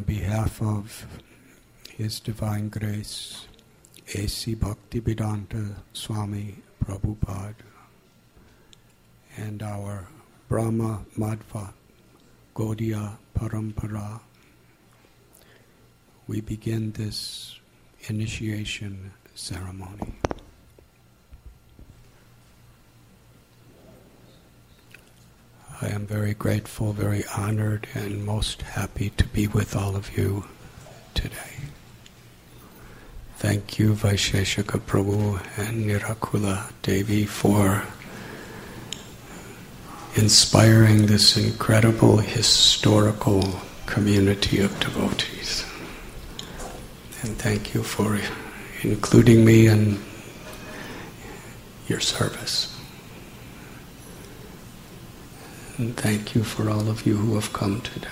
On behalf of His Divine Grace, A.C. Bhaktivedanta Swami Prabhupada, and our Brahma Madhva Gaudiya Parampara, we begin this initiation ceremony. I am very grateful, very honored, and most happy to be with all of you today. Thank you, Vaisheshika Prabhu and Nirakula Devi, for inspiring this incredible historical community of devotees. And thank you for including me in your service. And thank you for all of you who have come today.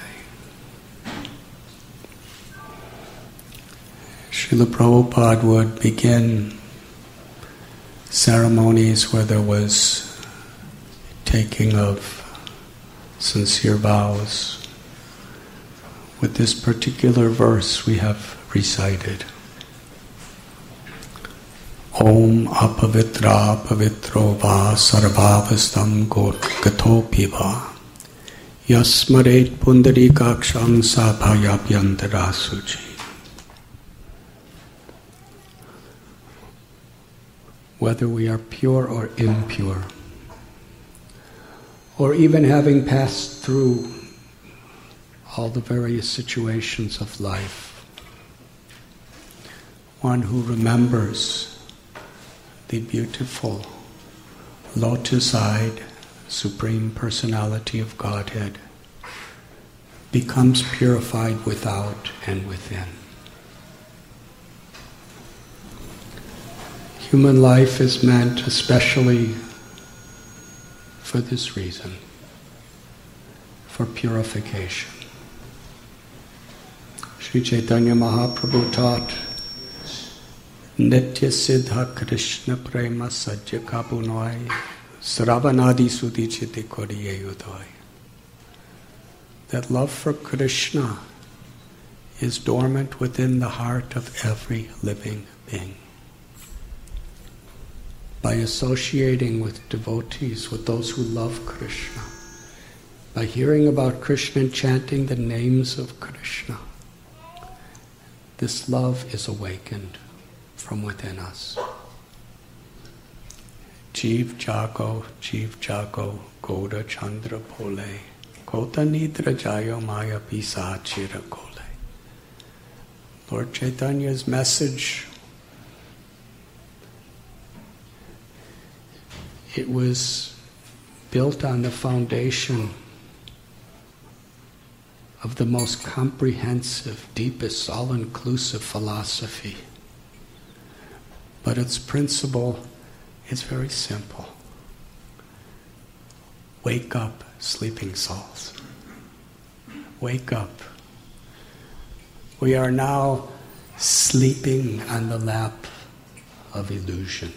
Srila Prabhupada would begin ceremonies where there was taking of sincere vows with this particular verse we have recited. Om apavitra pavitro va sarvavastam gathopi va yasmaret pundarikaksham sabhayabhyantara suci. Whether we are pure or impure, or even having passed through all the various situations of life, one who remembers the beautiful lotus-eyed Supreme Personality of Godhead becomes purified without and within. Human life is meant especially for this reason, for purification. Sri Chaitanya Mahaprabhu taught, Nitya Siddha Krishna Prema Sajya Kabunoi Sravanadi Sudhi Chiti Koriye Udoi. That love for Krishna is dormant within the heart of every living being. By associating with devotees, with those who love Krishna, by hearing about Krishna and chanting the names of Krishna, this love is awakened from within us. Jeev Jago, Goda Chandra Pole, Kota Nidra Jayo Maya Pisa Chira Kole. Lord Chaitanya's message, it was built on the foundation of the most comprehensive, deepest, all-inclusive philosophy. But its principle is very simple. Wake up, sleeping souls. Wake up. We are now sleeping on the lap of illusion.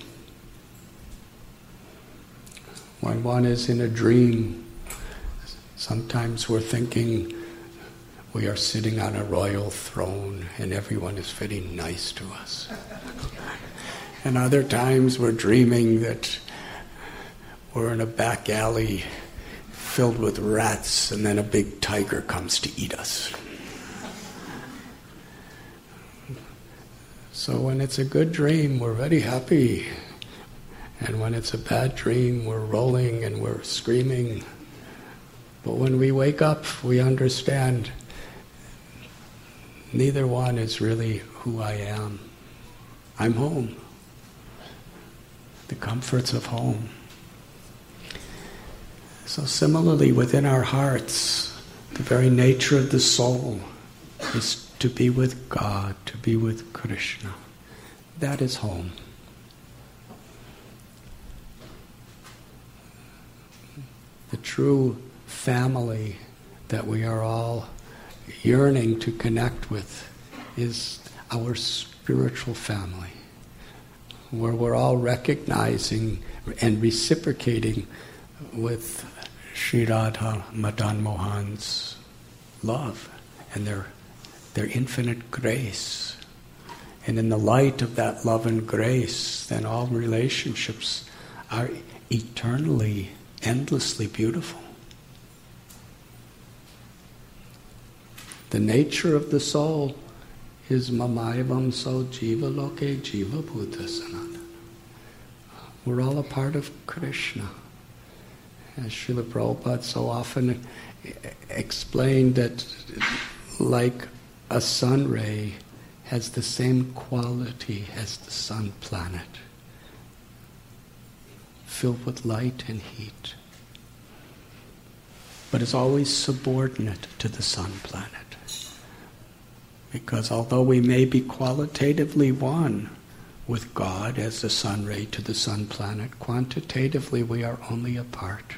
When one is in a dream, sometimes we're thinking we are sitting on a royal throne and everyone is very nice to us. And other times we're dreaming that we're in a back alley filled with rats and then a big tiger comes to eat us. So when it's a good dream, we're very happy. And when it's a bad dream, we're rolling and we're screaming. But when we wake up, we understand neither one is really who I am. I'm home. The comforts of home. So similarly, within our hearts, the very nature of the soul is to be with God, to be with Krishna. That is home. The true family that we are all yearning to connect with is our spiritual family, where we're all recognizing and reciprocating with Sri Radha Madan Mohan's love and their their infinite grace. And in the light of that love and grace, then all relationships are eternally, endlessly beautiful. The nature of the soul is mamayavam so jiva loke jiva bhuta sanatana. We're all a part of Krishna. As Srila Prabhupada so often explained that like a sun ray has the same quality as the sun planet, filled with light and heat, but is always subordinate to the sun planet. Because although we may be qualitatively one with God as the sun ray to the sun planet, quantitatively we are only a part.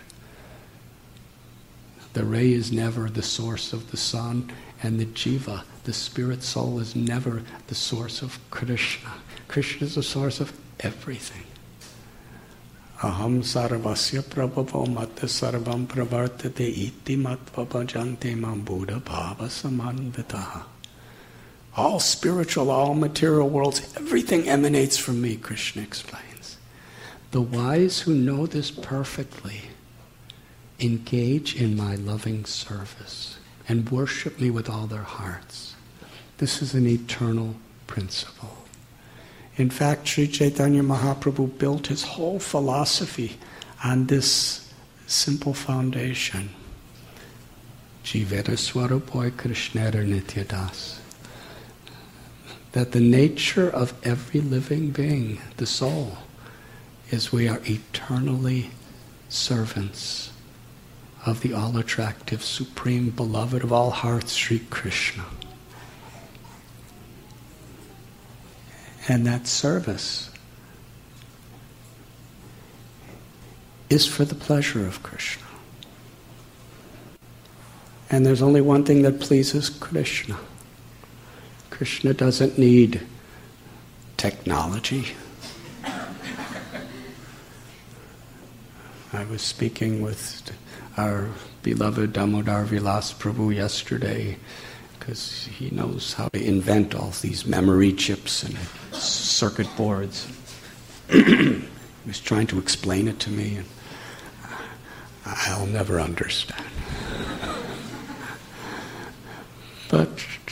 The ray is never the source of the sun, and the jiva, the spirit soul, is never the source of Krishna. Krishna is the source of everything. Aham sarvasya prabhavo matta sarvam pravartate iti matva bhajante mam buddha bhava samanvitaha. All spiritual, all material worlds, everything emanates from me, Krishna explains. The wise who know this perfectly engage in my loving service and worship me with all their hearts. This is an eternal principle. In fact, Sri Chaitanya Mahaprabhu built his whole philosophy on this simple foundation. Jiveta Swarupoy Krishnera Nityadas. That the nature of every living being, the soul, is we are eternally servants of the all-attractive, supreme, beloved of all hearts, Sri Krishna. And that service is for the pleasure of Krishna. And there's only one thing that pleases Krishna. Krishna doesn't need technology. I was speaking with our beloved Damodar Vilas Prabhu yesterday because he knows how to invent all these memory chips and circuit boards. He was trying to explain it to me, and I'll never understand. But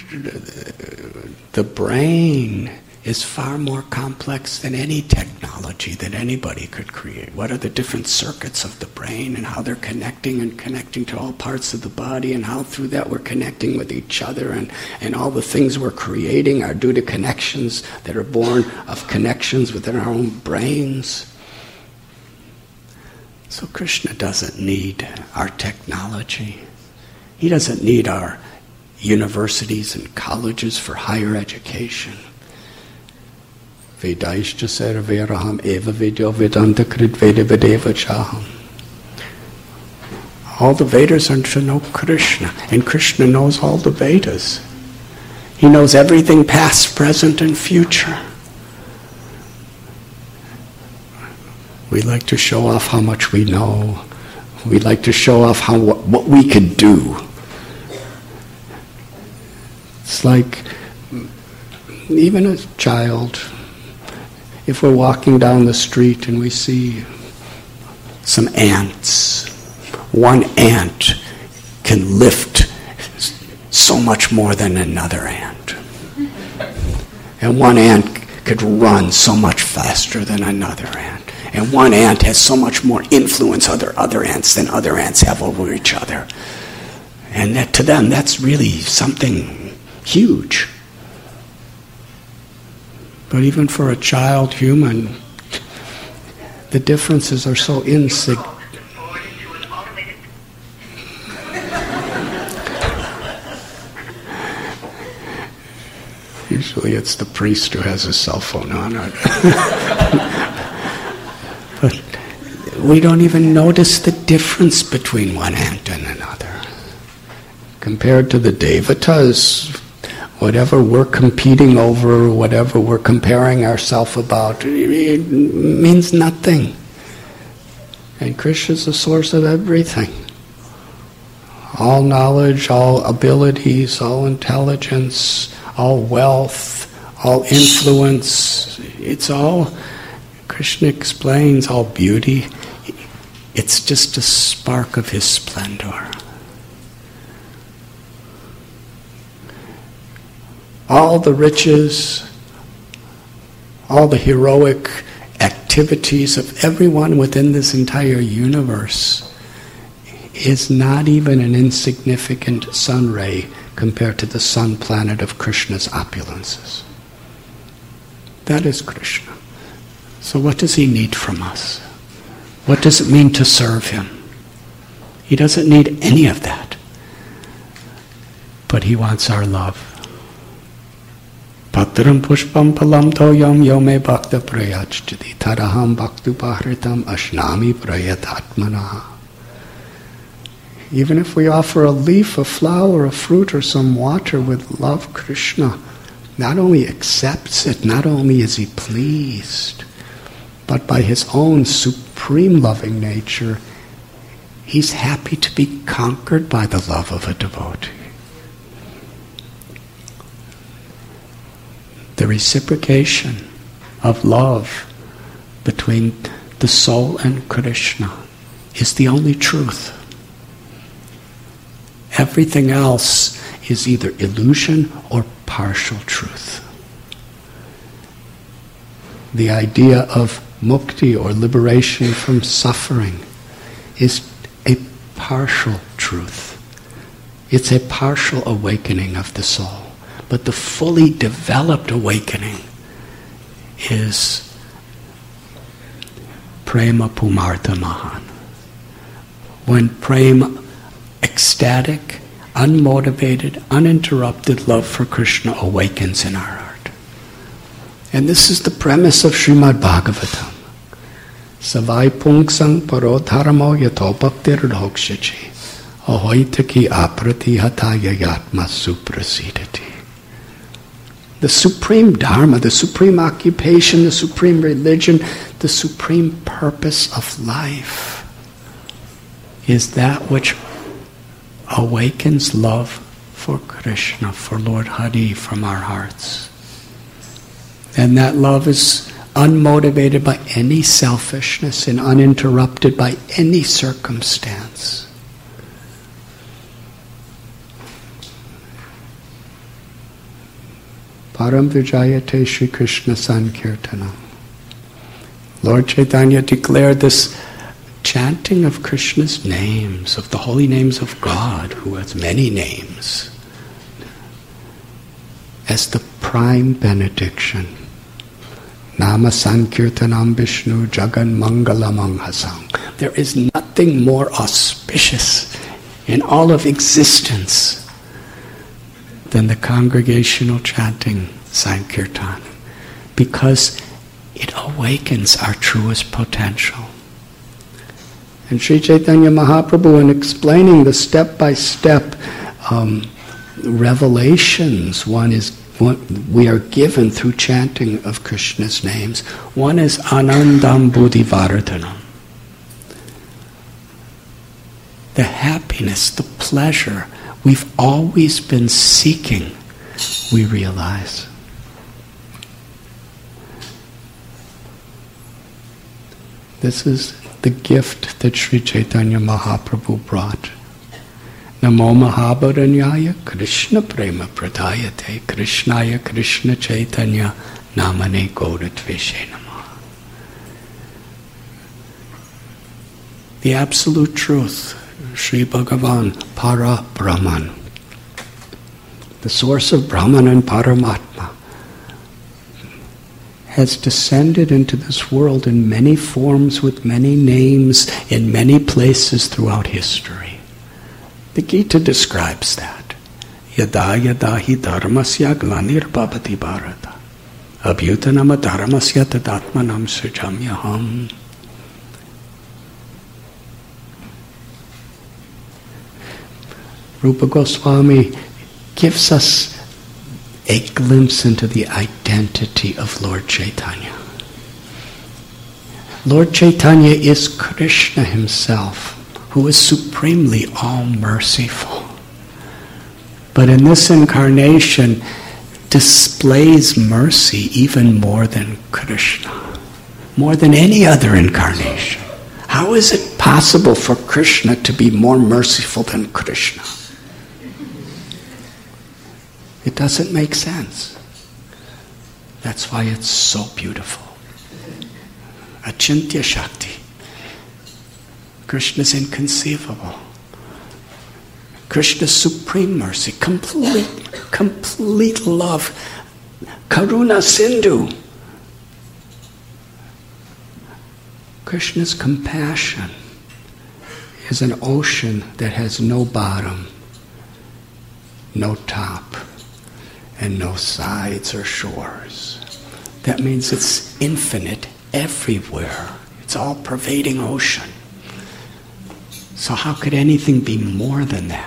the brain is far more complex than any technology that anybody could create. What are the different circuits of the brain and how they're connecting to all parts of the body, and how through that we're connecting with each other, and all the things we're creating are due to connections that are born of connections within our own brains. So Krishna doesn't need our technology. He doesn't need our universities and colleges for higher education. Vedaishcha sarveraham eva vidyo vedanta krit veda vedeva chaham. All the Vedas are to know Krishna, and Krishna knows all the Vedas. He knows everything past, present, and future. We like to show off how much we know. We like to show off what we could do. It's like, even a child, if we're walking down the street and we see some ants, one ant can lift so much more than another ant. And one ant could run so much faster than another ant. And one ant has so much more influence over other ants than other ants have over each other. And that, to them, that's really something huge. But even for a child human, the differences are so insignificant. Usually it's the priest who has his cell phone on it. But we don't even notice the difference between one ant and another. Compared to the devatas, whatever we're competing over, whatever we're comparing ourselves about, it means nothing. And Krishna is the source of everything. all knowledge, all abilities, all intelligence, all wealth, all influence. It's all, Krishna explains, all beauty. It's just a spark of his splendor. All the riches, all the heroic activities of everyone within this entire universe is not even an insignificant sun ray compared to the sun planet of Krishna's opulences. That is Krishna. So what does he need from us? What does it mean to serve him? He doesn't need any of that. But he wants our love. Patram pushpam palam toyam yome bhakta prayachjati taraham bhaktu pahritam ashnami prayatatmana. Even if we offer a leaf, a flower, a fruit, or some water with love, Krishna not only accepts it, not only is he pleased, but by his own supreme loving nature, he's happy to be conquered by the love of a devotee. The reciprocation of love between the soul and Krishna is the only truth. Everything else is either illusion or partial truth. The idea of mukti or liberation from suffering is a partial truth. It's a partial awakening of the soul. But the fully developed awakening is prema pumartha mahan. When prema, ecstatic, unmotivated, uninterrupted love for Krishna awakens in our heart. And this is the premise of Srimad Bhagavatam. Savai pungsang parodharamo yato bhaktir dhokshachi ahoitaki apratihata yayatma suprasidati. The supreme dharma, the supreme occupation, the supreme religion, the supreme purpose of life is that which awakens love for Krishna, for Lord Hari from our hearts. And that love is unmotivated by any selfishness and uninterrupted by any circumstance. Param Vijayate Shri Krishna Sankirtanam. Lord Chaitanya declared this chanting of Krishna's names, of the holy names of God, who has many names, as the prime benediction. Nama Sankirtanam Vishnu Jagan Mangalam Anghasam. There is nothing more auspicious in all of existence than the congregational chanting Sankirtan, because it awakens our truest potential. And Sri Chaitanya Mahaprabhu, in explaining the step-by-step revelations we are given through chanting of Krishna's names, one is Anandam Buddhivardhanam. The happiness, the pleasure we've always been seeking, we realize. This is the gift that Sri Chaitanya Mahaprabhu brought. Namo Mahabharanyaya Krishna Prema Pradayate Krishnaya Krishna Chaitanya Namane Gaudatveshe Namaha. The absolute truth, Sri Bhagavan, Para Brahman, the source of Brahman and Paramatma, has descended into this world in many forms with many names in many places throughout history. The Gita describes that. Yada yada hi dharmasya glanir bhavati bharata abhyutanama dharmasya tadatmanam srijamyaham. Rupa Goswami gives us a glimpse into the identity of Lord Chaitanya. Lord Chaitanya is Krishna himself, who is supremely all-merciful. But in this incarnation, displays mercy even more than Krishna, more than any other incarnation. How is it possible for Krishna to be more merciful than Krishna? It doesn't make sense. That's why it's so beautiful. Achintya Shakti. Krishna's inconceivable. Krishna's supreme mercy, complete love. Karuna Sindhu. Krishna's compassion is an ocean that has no bottom, no top, and no sides or shores. That means it's infinite everywhere. It's all-pervading ocean. So how could anything be more than that?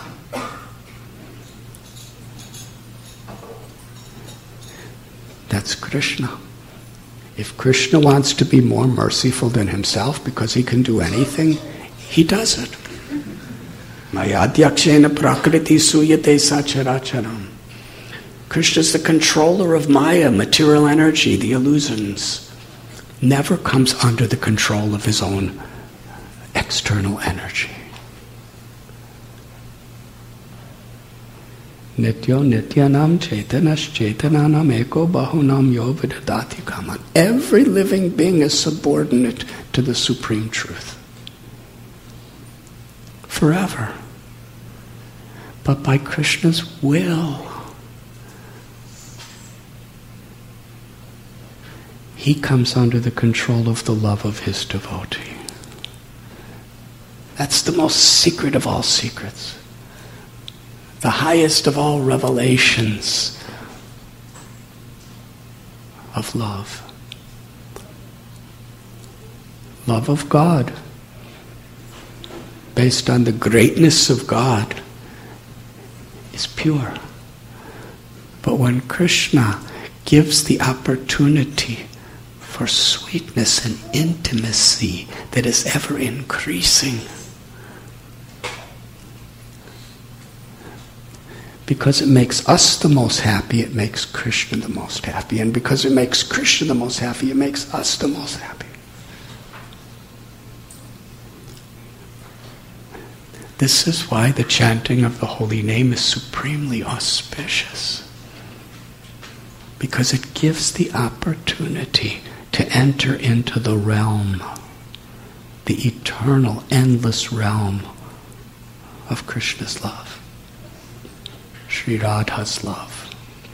That's Krishna. If Krishna wants to be more merciful than himself because he can do anything, he does it. Mayadhyakshena prakriti suyate sacharacharam. Krishna is the controller of Maya, material energy, the illusions. Never comes under the control of his own external energy. Nityo nityanam chaitanas chaitananam eko bahunam yo vidadati kaman. Every living being is subordinate to the supreme truth. Forever. But by Krishna's will, he comes under the control of the love of his devotee. That's the most secret of all secrets. The highest of all revelations of love. Love of God, based on the greatness of God, is pure. But when Krishna gives the opportunity for sweetness and intimacy that is ever increasing, because it makes us the most happy, it makes Krishna the most happy. And because it makes Krishna the most happy, it makes us the most happy. This is why the chanting of the holy name is supremely auspicious. Because it gives the opportunity to enter into the realm, the eternal, endless realm of Krishna's love. Sri Radha's love.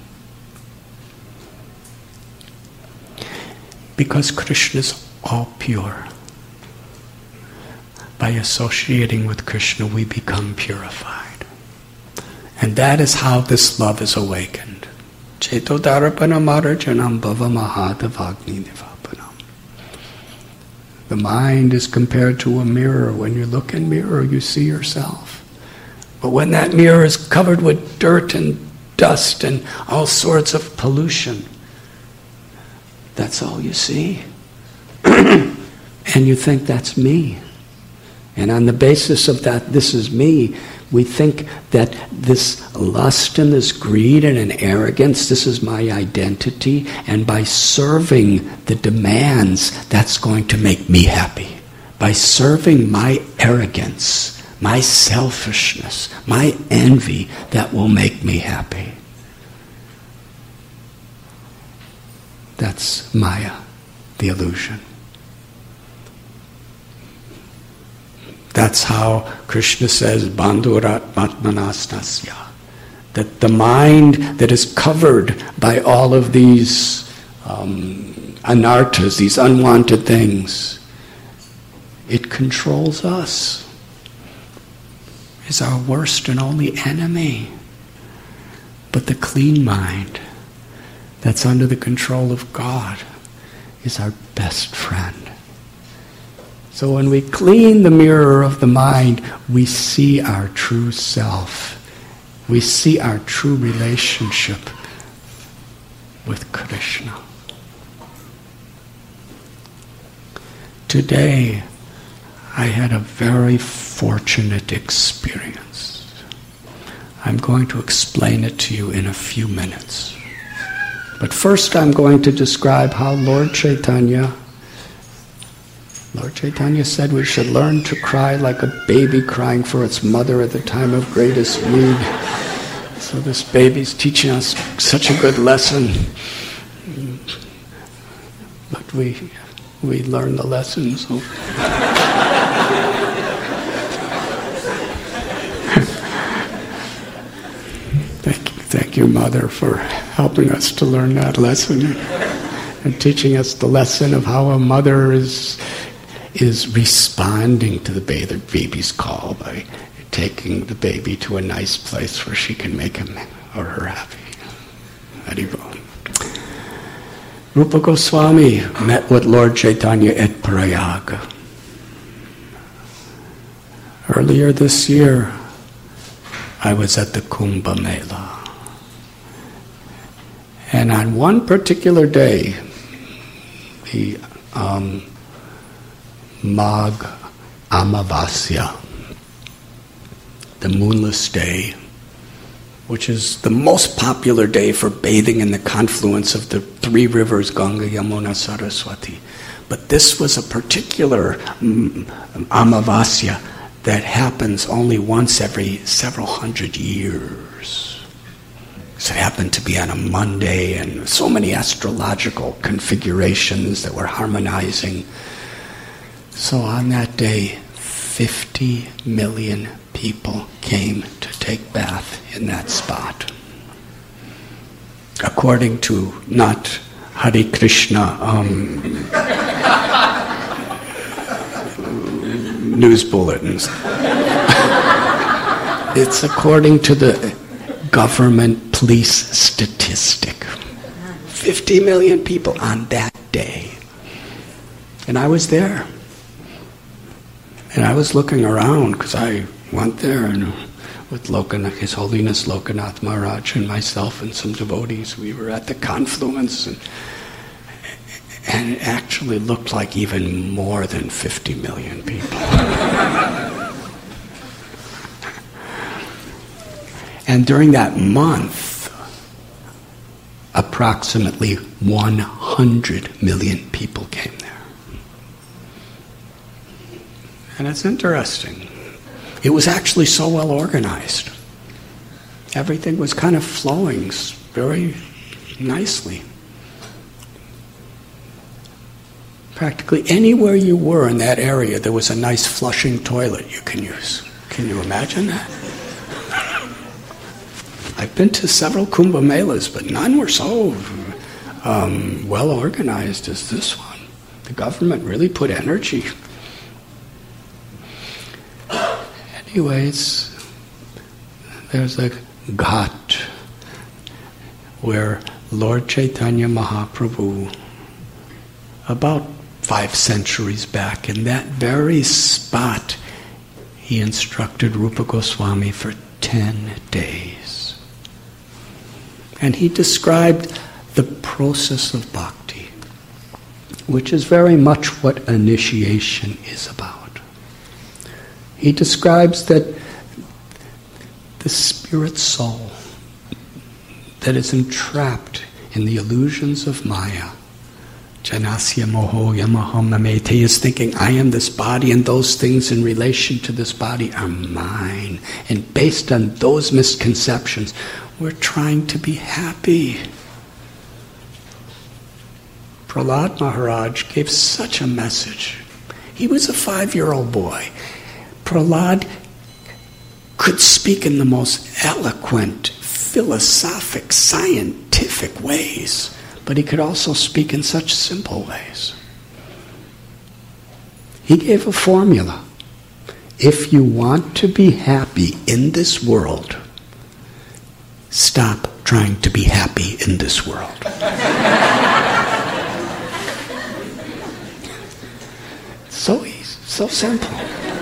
Because Krishna is all pure. By associating with Krishna, we become purified. And that is how this love is awakened. Cheto darapana marajanam bhava mahadavagni nivapanam. The mind is compared to a mirror. When you look in a mirror, you see yourself. But when that mirror is covered with dirt and dust and all sorts of pollution, that's all you see. And you think that's me. And on the basis of that, this is me, we think that this lust and this greed and an arrogance, this is my identity, and by serving the demands, that's going to make me happy. By serving my arrogance, my selfishness, my envy, that will make me happy. That's Maya, the illusion. That's how Krishna says, Bandhurat Matmanastasya, that the mind that is covered by all of these anarthas, these unwanted things, it controls us. Is our worst and only enemy. But the clean mind that's under the control of God is our best friend. So when we clean the mirror of the mind, we see our true self. We see our true relationship with Krishna. Today, I had a very fortunate experience. I'm going to explain it to you in a few minutes. But first I'm going to describe how Lord Chaitanya said we should learn to cry like a baby crying for its mother at the time of greatest need. So this baby's teaching us such a good lesson. But we learn the lesson. So. Thank you, Mother, for helping us to learn that lesson and teaching us the lesson of how a mother is responding to the baby's call by taking the baby to a nice place where she can make him or her happy. Haribol. Rupa Goswami met with Lord Chaitanya at Prayag. Earlier this year, I was at the Kumbh Mela. And on one particular day, the Magh Amavasya, the moonless day, which is the most popular day for bathing in the confluence of the three rivers, Ganga, Yamuna, Saraswati. But this was a particular Amavasya that happens only once every several hundred years. So it happened to be on a Monday, and so many astrological configurations that were harmonizing. So on that day, 50 million people came to take bath in that spot. According to not Hare Krishna news bulletins. It's according to the government police statistic. 50 million people on that day. And I was there. And I was looking around because I went there and with His Holiness Lokanath Maharaj and myself and some devotees. We were at the confluence and it actually looked like even more than 50 million people. And during that month, approximately 100 million people came there. And it's interesting. It was actually so well organized. Everything was kind of flowing very nicely. Practically anywhere you were in that area, there was a nice flushing toilet you can use. Can you imagine that? I've been to several Kumbh Melas, but none were so well organized as this one. The government really put energy. Anyways, there's a ghat where Lord Chaitanya Mahaprabhu, about 5 centuries back, in that very spot, he instructed Rupa Goswami for 10 days. And he described the process of bhakti, which is very much what initiation is about. He describes that the spirit soul that is entrapped in the illusions of Maya, Janasya moho yamaham mamete, is thinking, I am this body and those things in relation to this body are mine. And based on those misconceptions, we're trying to be happy. Prahlad Maharaj gave such a message. He was a 5-year-old boy. Prahlad could speak in the most eloquent, philosophic, scientific ways, but he could also speak in such simple ways. He gave a formula. If you want to be happy in this world, stop trying to be happy in this world. So easy, so simple.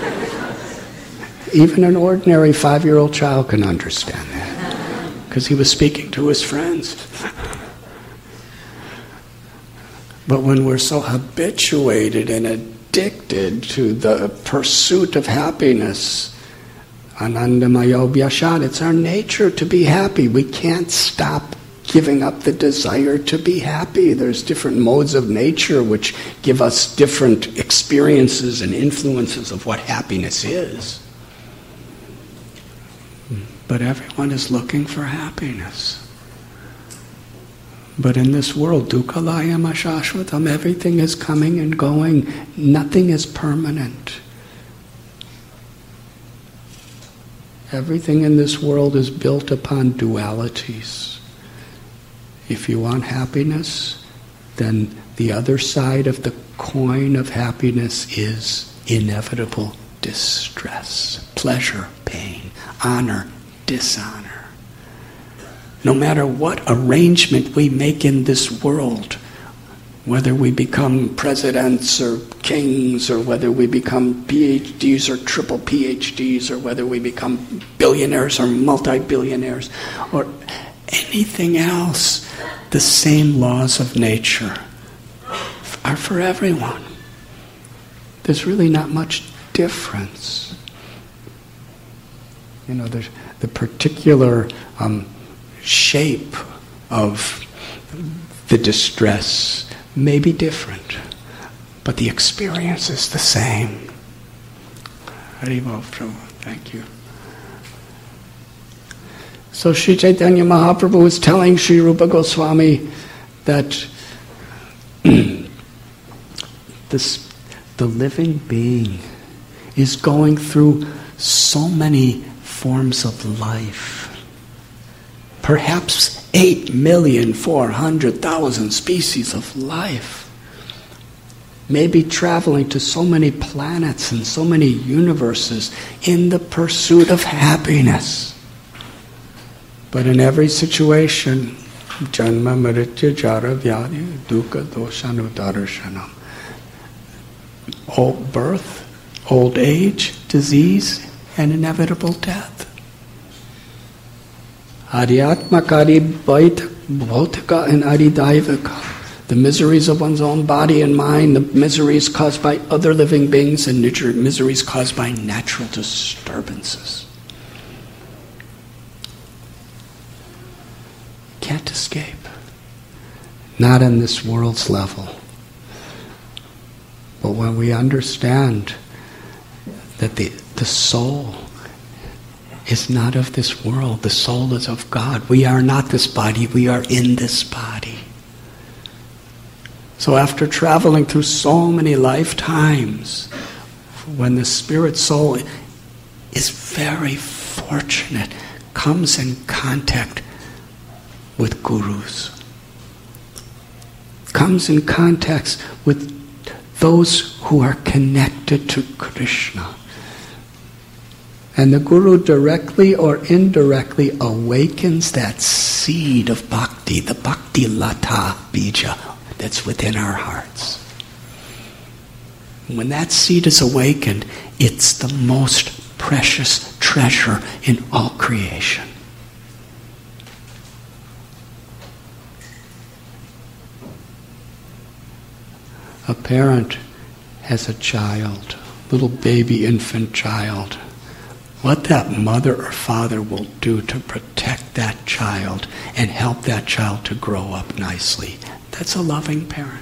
Even an ordinary 5-year-old child can understand that, because he was speaking to his friends. But when we're so habituated and addicted addicted to the pursuit of happiness. Anandamayo Vyashat, it's our nature to be happy. We can't stop giving up the desire to be happy. There's different modes of nature which give us different experiences and influences of what happiness is. But everyone is looking for happiness. But in this world, dukkhalayam ashashvatam, everything is coming and going. Nothing is permanent. Everything in this world is built upon dualities. If you want happiness, then the other side of the coin of happiness is inevitable distress, pleasure, pain, honor, dishonor. No matter what arrangement we make in this world, whether we become presidents or kings, or whether we become PhDs or triple PhDs, or whether we become billionaires or multi-billionaires, or anything else, the same laws of nature are for everyone. There's really not much difference. There's the particular shape of the distress may be different, but the experience is the same. Haribol Prabhu, thank you. So Sri Chaitanya Mahaprabhu is telling Sri Rupa Goswami that the living being is going through so many forms of life. Perhaps 8,400,000 species of life. Maybe traveling to so many planets and so many universes in the pursuit of happiness. But in every situation, janma maritya jara vyadi dukkha doshanudarshanam. Old birth, old age, disease, and inevitable death. Adhyatmakari bhautika and adidaivika. The miseries of one's own body and mind, the miseries caused by other living beings, and miseries caused by natural disturbances. Can't escape. Not in this world's level. But when we understand that the soul is not of this world, the soul is of God. We are not this body, we are in this body. So after traveling through so many lifetimes, when the spirit soul is very fortunate, comes in contact with gurus, comes in contact with those who are connected to Krishna. And the guru directly or indirectly awakens that seed of bhakti, the bhakti lata bija that's within our hearts. When that seed is awakened, it's the most precious treasure in all creation. A parent has a child, little baby infant child. What that mother or father will do to protect that child and help that child to grow up nicely, that's a loving parent.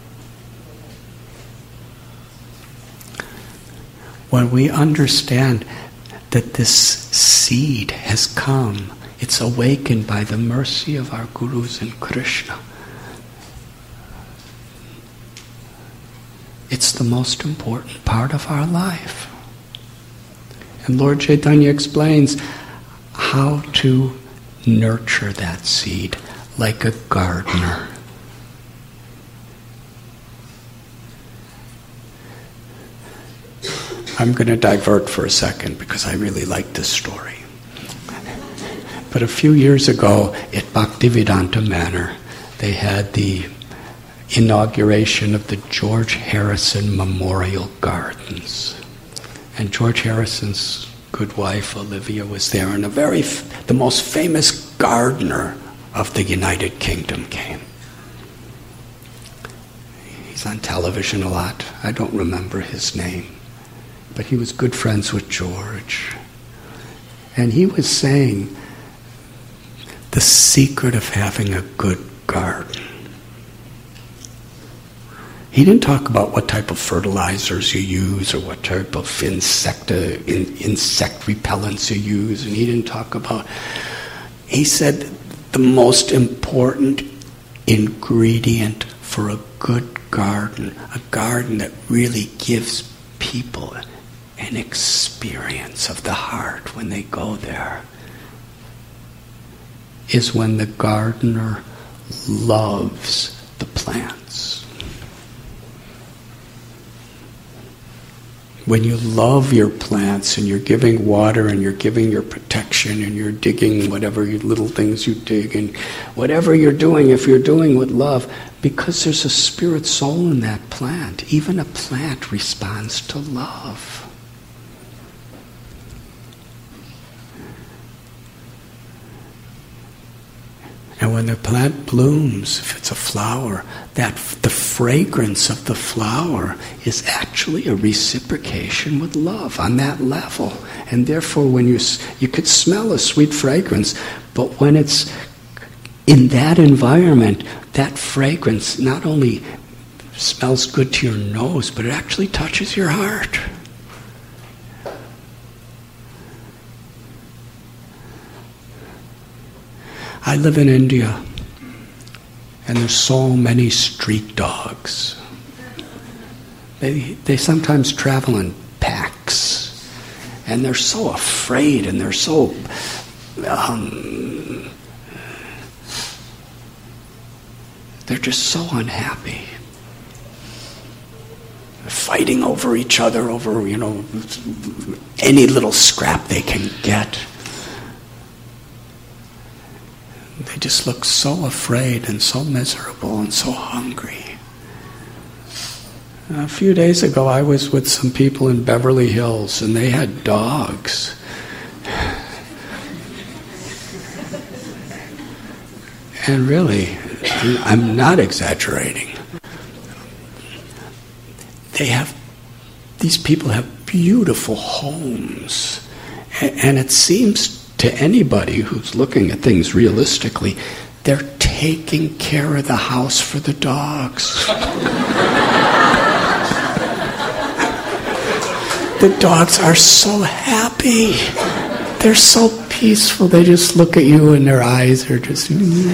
When we understand that this seed has come, it's awakened by the mercy of our gurus and Krishna. It's the most important part of our life. And Lord Chaitanya explains how to nurture that seed like a gardener. I'm going to divert for a second because I really like this story. But a few years ago at Bhaktivedanta Manor, they had the inauguration of the George Harrison Memorial Gardens. And George Harrison's good wife, Olivia, was there, and the most famous gardener of the United Kingdom came. He's He's on television a lot. I don't remember his name. But he was good friends with George. And he was saying the secret of having a good garden. He didn't talk about what type of fertilizers you use or what type of insect repellents you use. And he didn't talk about... He said the most important ingredient for a good garden, a garden that really gives people an experience of the heart when they go there, is when the gardener loves the plants. When you love your plants and you're giving water and you're giving your protection and you're digging whatever little things you dig and whatever you're doing, if you're doing with love, because there's a spirit soul in that plant. Even a plant responds to love. And when the plant blooms, if it's a flower, that the fragrance of the flower is actually a reciprocation with love on that level. And therefore, when you could smell a sweet fragrance, but when it's in that environment, that fragrance not only smells good to your nose, but it actually touches your heart. I live in India, and there's so many street dogs. They sometimes travel in packs, and they're so afraid, and they're so they're just so unhappy. They're fighting over each other, over any little scrap they can get. They just look so afraid and so miserable and so hungry. A few days ago, I was with some people in Beverly Hills, and they had dogs. And really, I'm not exaggerating. These people have beautiful homes, and it seems to anybody who's looking at things realistically, they're taking care of the house for the dogs. The dogs are so happy. They're so peaceful. They just look at you and their eyes are just...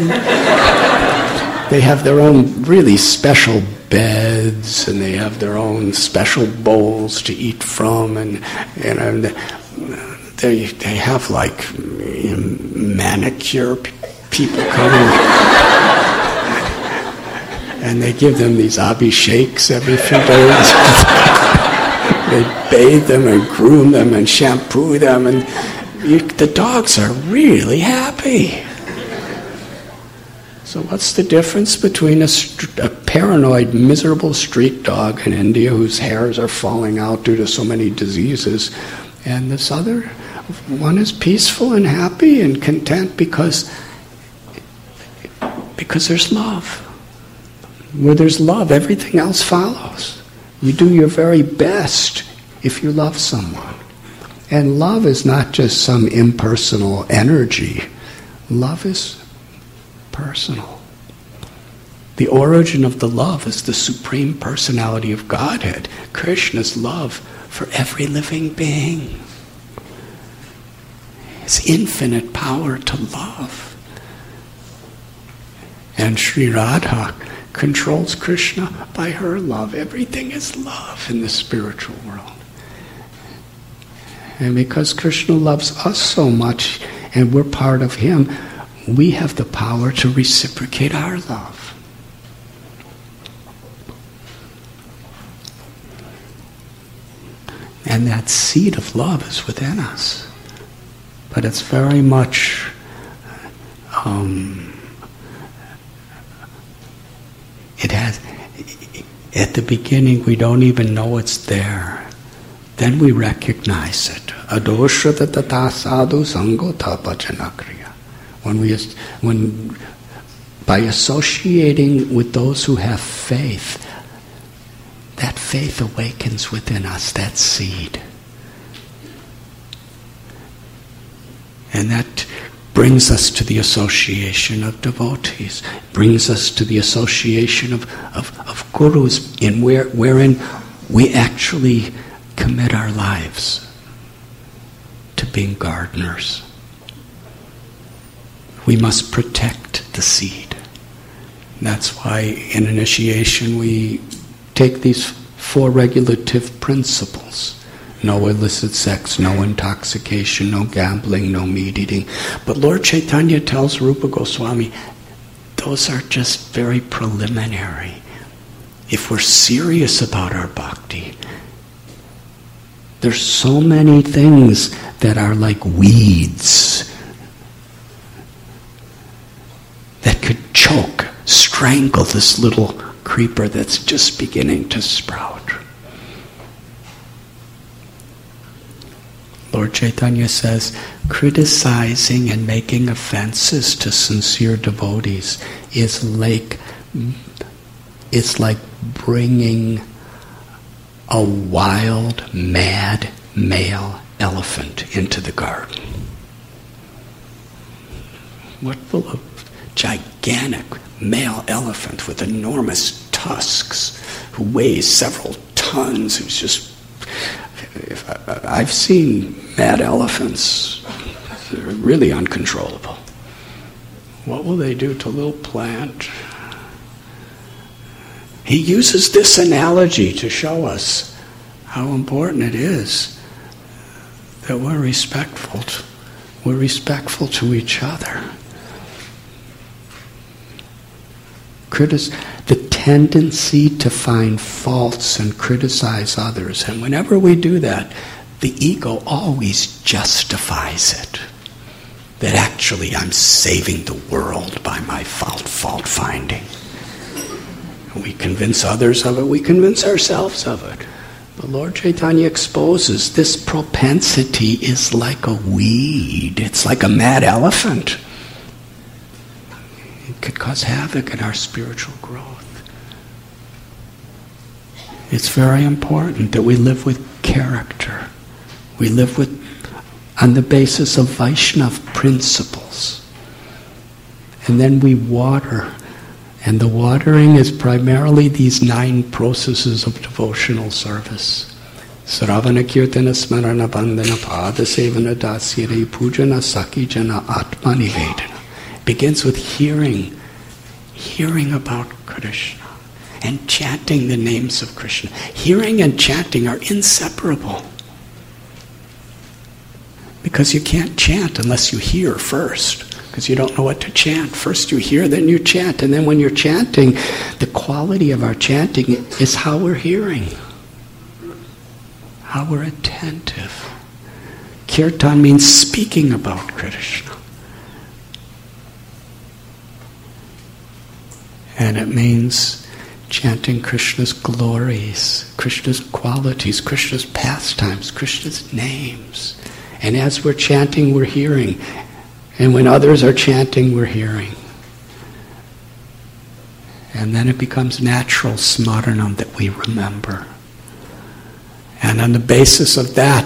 They have their own really special beds, and they have their own special bowls to eat from, and they have like manicure people coming, and they give them these abhisheks every few days. They bathe them and groom them and shampoo them, and the dogs are really happy. So what's the difference between a paranoid, miserable street dog in India whose hairs are falling out due to so many diseases, and this other one is peaceful and happy and content because there's love. Where there's love, everything else follows. You do your very best if you love someone. And love is not just some impersonal energy. Love is personal. The origin of the love is the Supreme Personality of Godhead, Krishna's love for every living being. His infinite power to love. And Sri Radha controls Krishna by her love. Everything is love in the spiritual world. And because Krishna loves us so much and we're part of him, we have the power to reciprocate our love. And that seed of love is within us. But it's very much it has, at the beginning we don't even know it's there. Then we recognize it. Adoshrata tata sadhu sango tapachanakriya. When by associating with those who have faith, that faith awakens within us, that seed. And that brings us to the association of devotees, brings us to the association of gurus, wherein we actually commit our lives to being gardeners. We must protect the seed. That's why in initiation we take these 4 regulative principles. No illicit sex, no intoxication, no gambling, no meat eating. But Lord Chaitanya tells Rupa Goswami, those are just very preliminary. If we're serious about our bhakti, there's so many things that are like weeds that could choke, strangle this little creeper that's just beginning to sprout. Lord Chaitanya says, criticizing and making offenses to sincere devotees is like bringing a wild, mad male elephant into the garden. What will a gigantic male elephant with enormous tusks who weighs several tons, who's just... I've seen mad elephants. They're really uncontrollable. What will they do to a little plant? He uses this analogy to show us how important it is that we're respectful to each other. The tendency to find faults and criticize others, and whenever we do that, the ego always justifies it. That actually I'm saving the world by my fault finding. We convince others of it, we convince ourselves of it. But Lord Chaitanya exposes this propensity is like a weed. It's like a mad elephant. It could cause havoc in our spiritual growth. It's very important that we live with character. We live on the basis of Vaishnava principles. And then we water. And the watering is primarily these 9 processes of devotional service. Sravana Kirtana Smarana Bandhana Pada Sevana Dasyare Pujana Saki Jana Atma Nivedana. Begins with hearing about Krishna and chanting the names of Krishna. Hearing and chanting are inseparable. Because you can't chant unless you hear first. Because you don't know what to chant. First you hear, then you chant. And then when you're chanting, the quality of our chanting is how we're hearing. How we're attentive. Kirtan means speaking about Krishna. And it means chanting Krishna's glories, Krishna's qualities, Krishna's pastimes, Krishna's names. And as we're chanting, we're hearing. And when others are chanting, we're hearing. And then it becomes natural smaranam that we remember. And on the basis of that,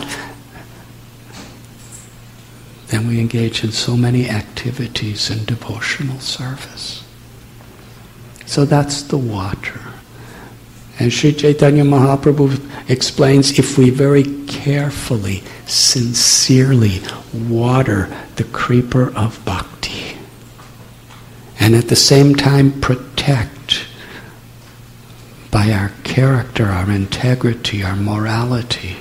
then we engage in so many activities in devotional service. So that's the water. And Sri Chaitanya Mahaprabhu explains, if we very carefully, sincerely water the creeper of bhakti, and at the same time protect by our character, our integrity, our morality,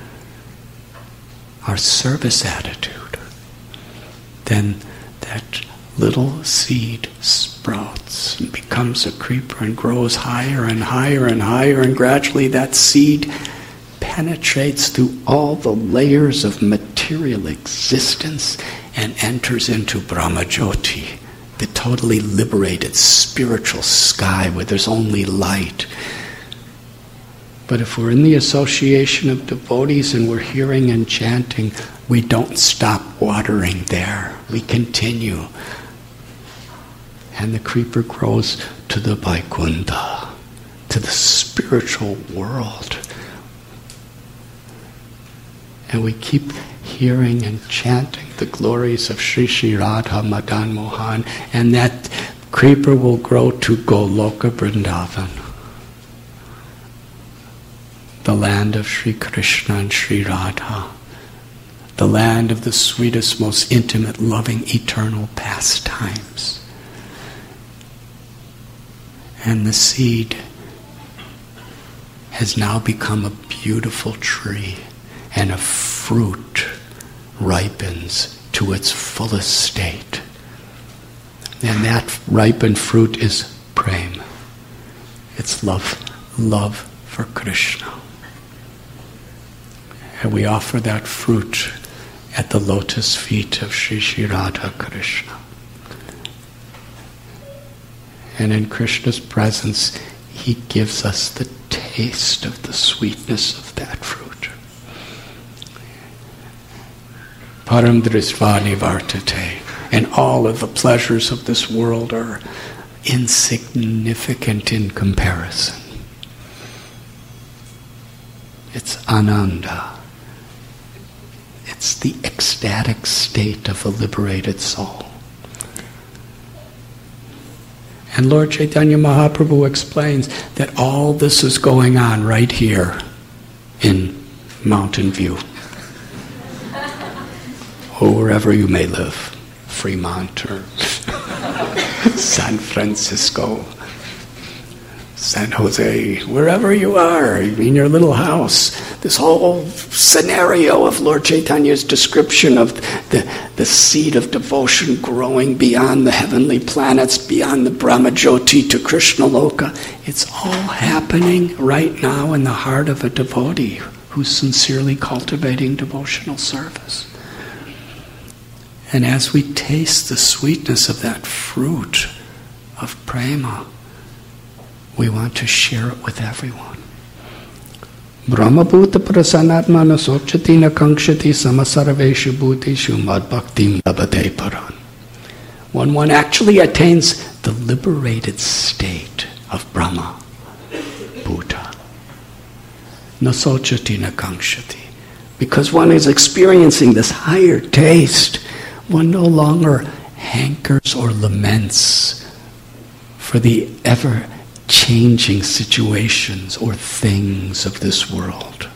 our service attitude, then that little seed sprouts and becomes a creeper and grows higher and higher and higher, and gradually that seed penetrates through all the layers of material existence and enters into Brahmajyoti, the totally liberated spiritual sky where there's only light. But if we're in the association of devotees and we're hearing and chanting, we don't stop watering there. We continue. And the creeper grows to the Vaikuntha, to the spiritual world. And we keep hearing and chanting the glories of Sri Sri Radha Madan Mohan, and that creeper will grow to Goloka Vrindavan, the land of Sri Krishna and Sri Radha, the land of the sweetest, most intimate, loving, eternal pastimes. And the seed has now become a beautiful tree, and a fruit ripens to its fullest state. And that ripened fruit is prema. It's love for Krishna. And we offer that fruit at the lotus feet of Sri Sri Radha Krishna. And in Krishna's presence, he gives us the taste of the sweetness of that fruit. Param drisvani vartate. And all of the pleasures of this world are insignificant in comparison. It's ananda. It's the ecstatic state of a liberated soul. And Lord Chaitanya Mahaprabhu explains that all this is going on right here in Mountain View. Or wherever you may live, Fremont or San Francisco, San Jose, wherever you are, in your little house. This whole scenario of Lord Chaitanya's description of the seed of devotion growing beyond the heavenly planets, beyond the Brahmajyoti to Krishna Loka, it's all happening right now in the heart of a devotee who's sincerely cultivating devotional service. And as we taste the sweetness of that fruit of prema, we want to share it with everyone. Brahmabhuta prasanatmana sochati na kankshati samasarveshu bhuteshu madbhaktim labhate paran. When one actually attains the liberated state of Brahma, Bhuta, na sochati na kankshati. Because one is experiencing this higher taste, one no longer hankers or laments for the ever-changing situations or things of this world.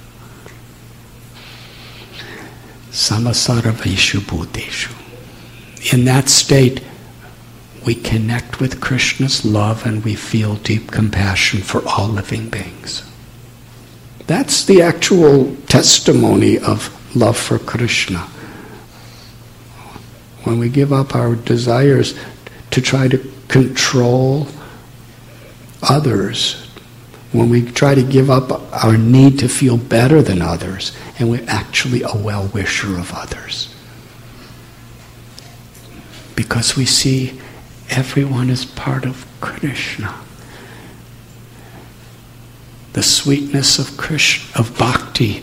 Samasarveshu bhuteshu. In that state, we connect with Krishna's love and we feel deep compassion for all living beings. That's the actual testimony of love for Krishna. When we give up our desires to try to control others, when we try to give up our need to feel better than others, and we're actually a well-wisher of others. Because we see everyone is part of Krishna. The sweetness of Krishna, of bhakti,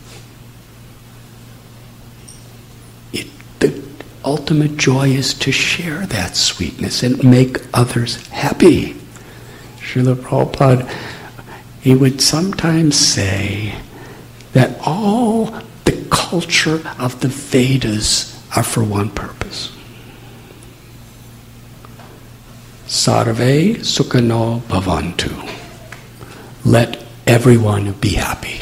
the ultimate joy is to share that sweetness and make others happy. Srila Prabhupada, he would sometimes say that all the culture of the Vedas are for one purpose. Sarve sukhano bhavantu. Let everyone be happy.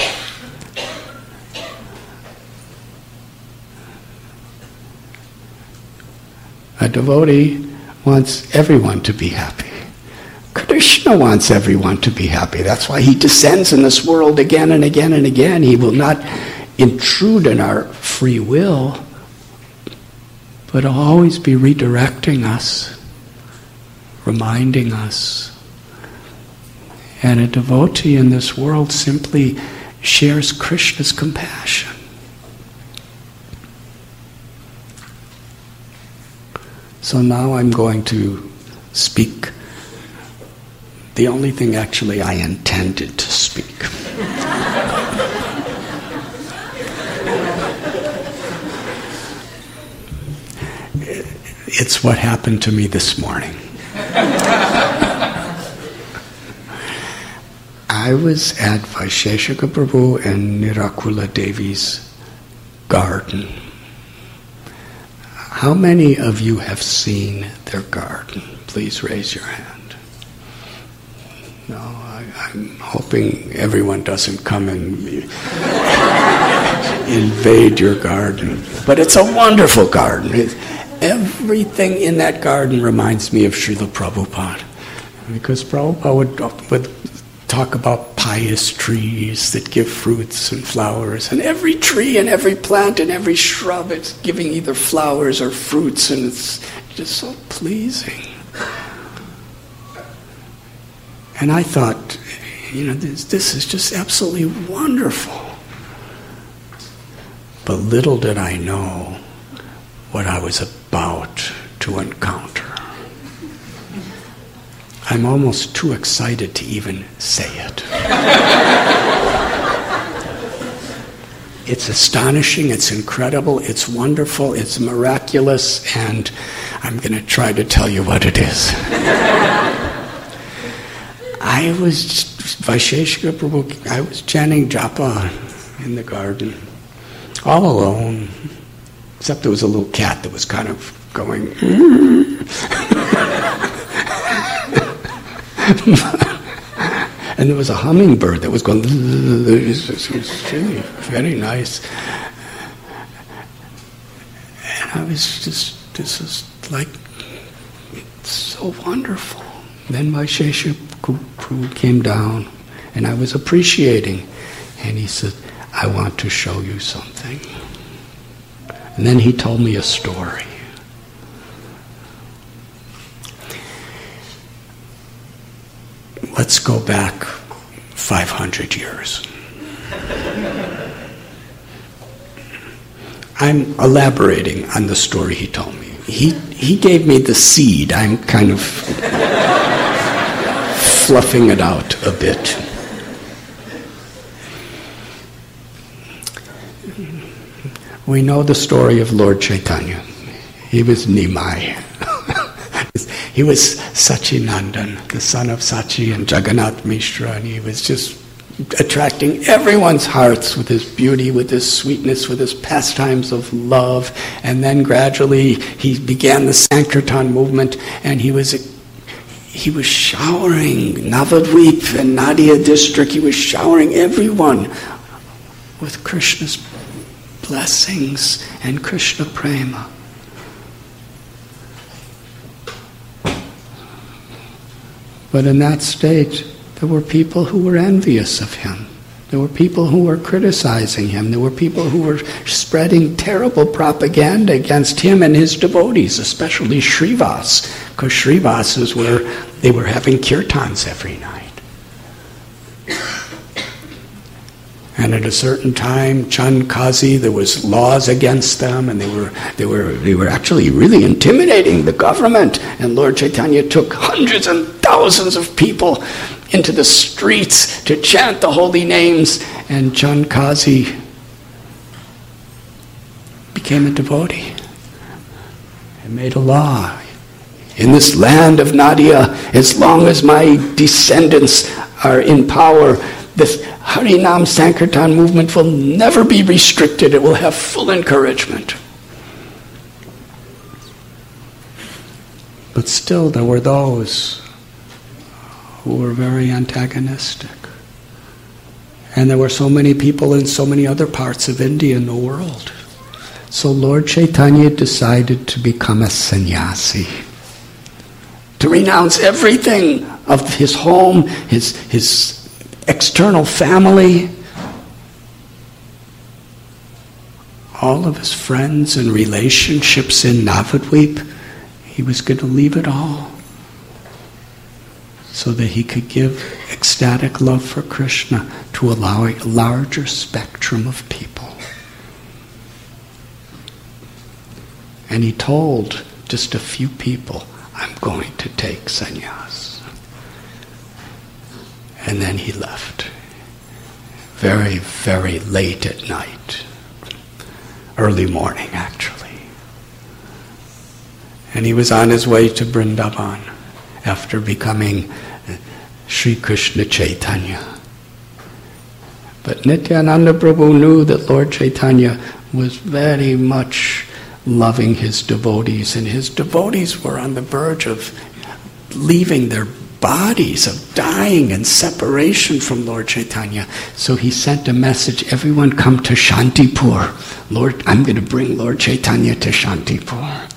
A devotee wants everyone to be happy. Krishna wants everyone to be happy. That's why he descends in this world again and again and again. He will not intrude in our free will, but he'll always be redirecting us, reminding us. And a devotee in this world simply shares Krishna's compassion. So now I'm going to speak the only thing actually I intended to speak. It's what happened to me this morning. I was at Vaisheshika Prabhu and Nirakula Devi's garden. How many of you have seen their garden? Please raise your hand. No, I'm hoping everyone doesn't come and invade your garden. But it's a wonderful garden. Everything in that garden reminds me of Srila Prabhupada. Because Prabhupada would talk about pious trees that give fruits and flowers. And every tree and every plant and every shrub, it's giving either flowers or fruits. And it's just so pleasing. And I thought, this is just absolutely wonderful. But little did I know what I was about to encounter. I'm almost too excited to even say it. It's astonishing, it's incredible, it's wonderful, it's miraculous, and I'm going to try to tell you what it is. I was chanting japa in the garden, all alone, except there was a little cat that was kind of going, and there was a hummingbird that was going, it was really very nice. And I was just, this is like, it's so wonderful. Then Vaisheshika Prabhu came down, and I was appreciating. And he said, I want to show you something. And then he told me a story. Let's go back 500 years. I'm elaborating on the story he told me. He gave me the seed. I'm kind of fluffing it out a bit. We know the story of Lord Chaitanya. He was Nimai. He was Sachinandan, the son of Sachi and Jagannath Mishra, and he was just attracting everyone's hearts with his beauty, with his sweetness, with his pastimes of love. And then gradually he began the Sankirtan movement, and he was showering Navadvip and Nadia district. He was showering everyone with Krishna's blessings and Krishna prema. But in that state, there were people who were envious of him. There were people who were criticizing him. There were people who were spreading terrible propaganda against him and his devotees, especially Srivas, because Srivas is where they were having kirtans every night. And at a certain time, Chand Kazi, there was laws against them, and they were actually really intimidating the government. And Lord Chaitanya took hundreds and thousands of people into the streets to chant the holy names, and Chand Kazi became a devotee and made a law. In this land of Nadia, as long as my descendants are in power, this Harinam Sankirtan movement will never be restricted. It will have full encouragement. But still, there were those who were very antagonistic. And there were so many people in so many other parts of India and the world. So Lord Chaitanya decided to become a sannyasi, to renounce everything of his home, his external family, all of his friends and relationships in Navadvip. He was going to leave it all so that he could give ecstatic love for Krishna to a larger spectrum of people. And he told just a few people, I'm going to take sannyas. And then he left. Very, very late at night. Early morning, actually. And he was on his way to Vrindavan after becoming Sri Krishna Chaitanya. But Nityananda Prabhu knew that Lord Chaitanya was very much loving his devotees, and his devotees were on the verge of leaving their bodies, of dying in separation from Lord Chaitanya. So he sent a message, everyone come to Shantipur. Lord, I'm going to bring Lord Chaitanya to Shantipur.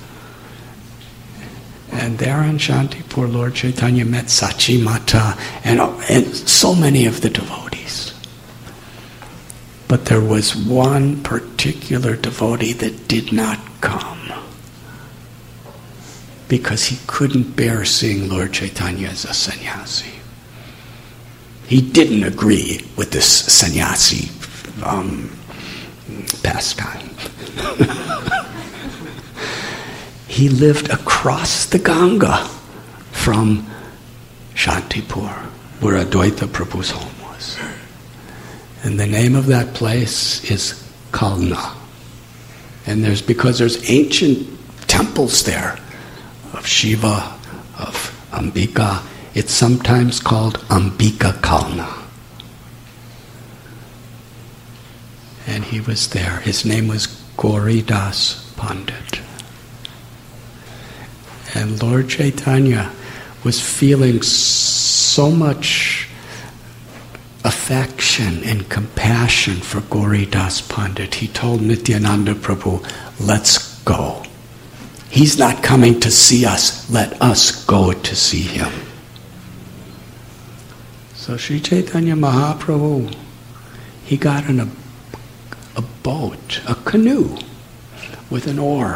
And there in Shantipur, Lord Chaitanya met Sachi Mata and so many of the devotees. But there was one particular devotee that did not come, because he couldn't bear seeing Lord Chaitanya as a sannyasi. He didn't agree with this sannyasi pastime. He lived across the Ganga from Shantipur, where Advaita Prabhu's home was. And the name of that place is Kalna. And because there's ancient temples there of Shiva, of Ambika. It's sometimes called Ambika Kalna. And he was there. His name was Gauridas Pandit. And Lord Chaitanya was feeling so much affection and compassion for Gauridas Pandit. He told Nityananda Prabhu, let's go. He's not coming to see us. Let us go to see him. So Sri Chaitanya Mahaprabhu, he got in a boat, a canoe, with an oar.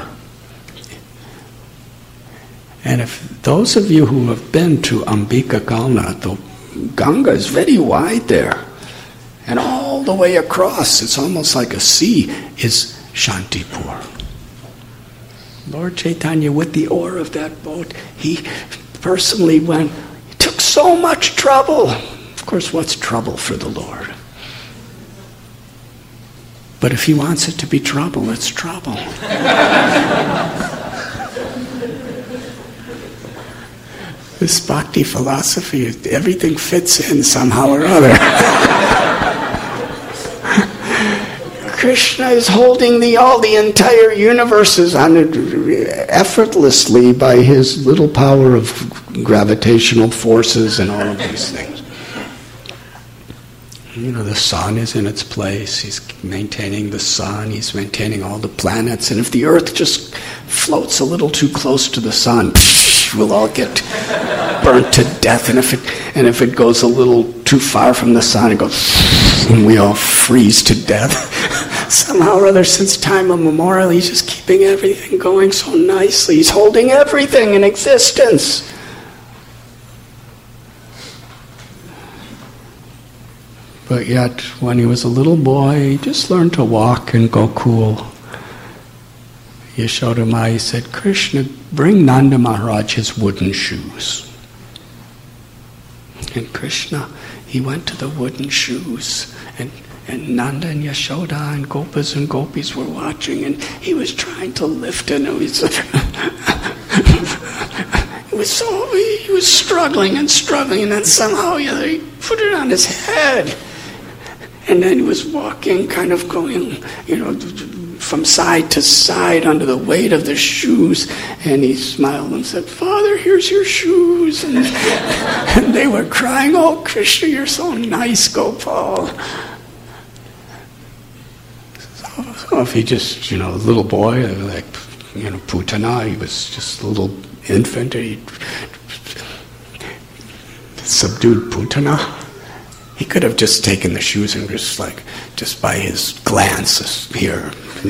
And if those of you who have been to Ambika Kalna, the Ganga is very wide there. And all the way across, it's almost like a sea, is Shantipur. Lord Chaitanya, with the oar of that boat, he personally went. He took so much trouble. Of course, what's trouble for the Lord? But if he wants it to be trouble, it's trouble. This bhakti philosophy, everything fits in somehow or other. Krishna is holding all the entire universes on it effortlessly by his little power of gravitational forces and all of these things. You know, the sun is in its place. He's maintaining the sun. He's maintaining all the planets. And if the earth just floats a little too close to the sun, we'll all get burnt to death. And if it goes a little too far from the sun, it goes, and we all freeze to death. Somehow or other, since time immemorial, he's just keeping everything going so nicely. He's holding everything in existence. But yet, when he was a little boy, he just learned to walk in Gokul. Yashoda Mai said, Krishna, bring Nanda Maharaj his wooden shoes. And Krishna, he went to the wooden shoes. And Nanda and Yashoda and Gopis were watching, and he was trying to lift it. He was struggling, and then somehow he put it on his head. And then he was walking, kind of going, from side to side under the weight of the shoes. And he smiled and said, Father, here's your shoes. And they were crying, oh, Krishna, you're so nice, Gopal. So if he just, a little boy, like, Putana, he was just a little infant, he subdued Putana. He could have just taken the shoes and just by his glance here.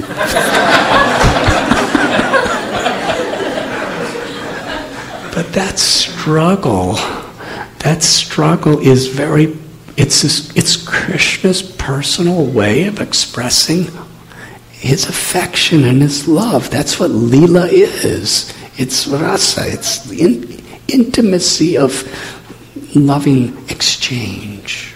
But that struggle is it's Krishna's personal way of expressing his affection and his love. That's what Leela is. It's rasa. It's the intimacy of loving exchange.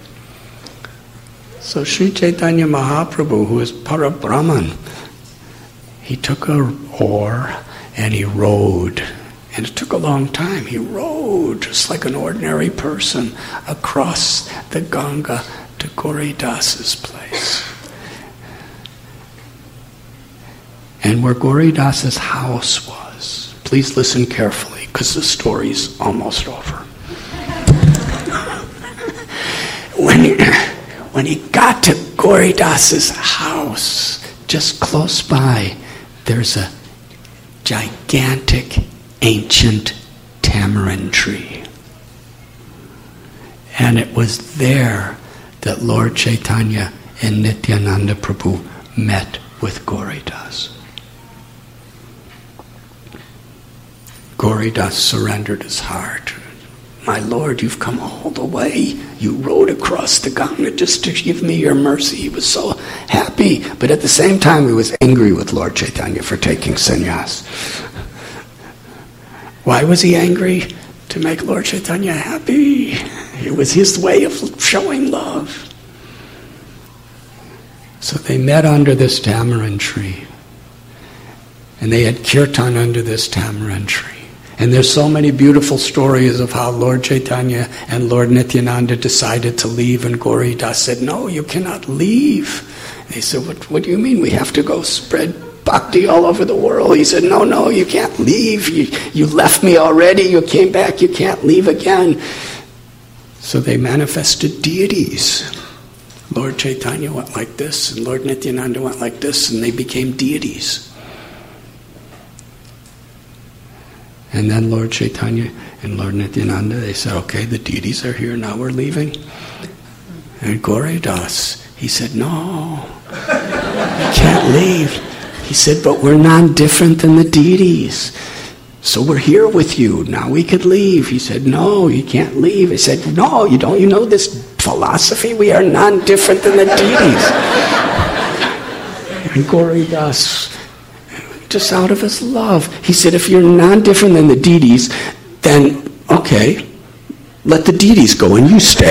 So Sri Chaitanya Mahaprabhu, who is Parabrahman, he took an oar and he rowed. And it took a long time. He rowed just like an ordinary person across the Ganga to Gauri Das's place. And where Gauri Das's house was, please listen carefully because the story's almost over. When he got to Gauri Das's house, just close by, there's a gigantic ancient tamarind tree. And it was there that Lord Chaitanya and Nityananda Prabhu met with Gauri Das. Gauri Das surrendered his heart. My Lord, you've come all the way. You rode across the Ganga just to give me your mercy. He was so happy. But at the same time, he was angry with Lord Chaitanya for taking sannyas. Why was he angry? To make Lord Chaitanya happy. It was his way of showing love. So they met under this tamarind tree. And they had kirtan under this tamarind tree. And there's so many beautiful stories of how Lord Chaitanya and Lord Nityananda decided to leave, and Gauri Das said, no, you cannot leave. And they said, what do you mean? We have to go spread bhakti all over the world. He said, no, you can't leave. You left me already. You came back. You can't leave again. So they manifested deities. Lord Chaitanya went like this, and Lord Nityananda went like this, and they became deities. And then Lord Chaitanya and Lord Nityananda, they said, okay, the deities are here, now we're leaving. And Gauri Das, he said, no, you can't leave. He said, but we're non-different than the deities. So we're here with you, now we could leave. He said, no, you can't leave. He said, no, you know this philosophy? We are non-different than the deities. And Gauri Das, just out of his love, he said, if you're non-different than the deities, then, okay, let the deities go and you stay.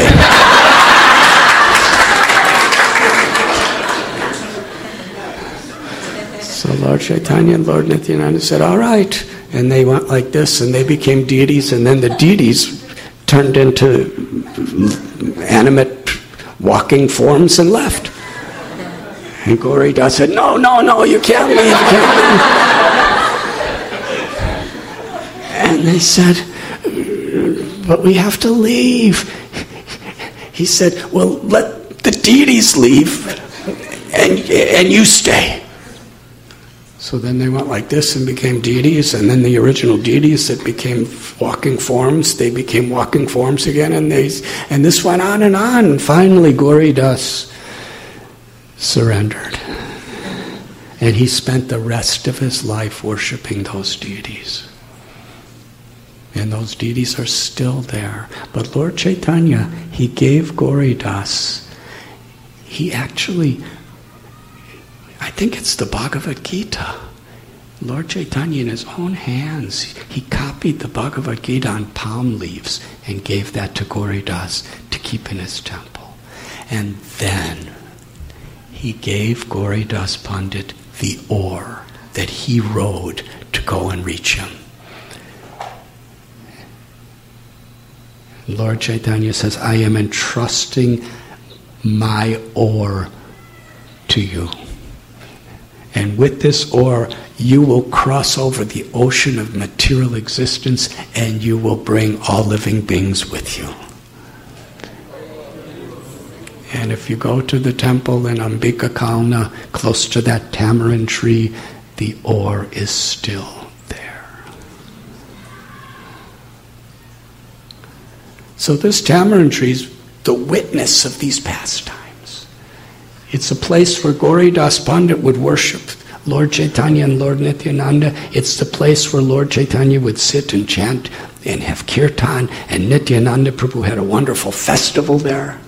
So Lord Chaitanya and Lord Nityananda said, all right. And they went like this, and they became deities, and then the deities turned into animate walking forms and left. And Gauri Das said, no, you can't leave, you can't leave. And they said, but we have to leave. He said, well, let the deities leave and you stay. So then they went like this and became deities, and then the original deities that became walking forms, they became walking forms again, and this went on, and finally Gauri Das surrendered. And he spent the rest of his life worshiping those deities. And those deities are still there. But Lord Chaitanya, he gave Gauri Das, he actually, I think it's the Bhagavad Gita. Lord Chaitanya, in his own hands, he copied the Bhagavad Gita on palm leaves and gave that to Gauri Das to keep in his temple. And then he gave Gauri Das Pandit the oar that he rode to go and reach him. Lord Chaitanya says, I am entrusting my oar to you. And with this oar, you will cross over the ocean of material existence, and you will bring all living beings with you. And if you go to the temple in Ambika Kalna, close to that tamarind tree, the oar is still there. So this tamarind tree is the witness of these pastimes. It's a place where Gauri Das Pandit would worship Lord Chaitanya and Lord Nityananda. It's the place where Lord Chaitanya would sit and chant and have kirtan, and Nityananda Prabhu had a wonderful festival there.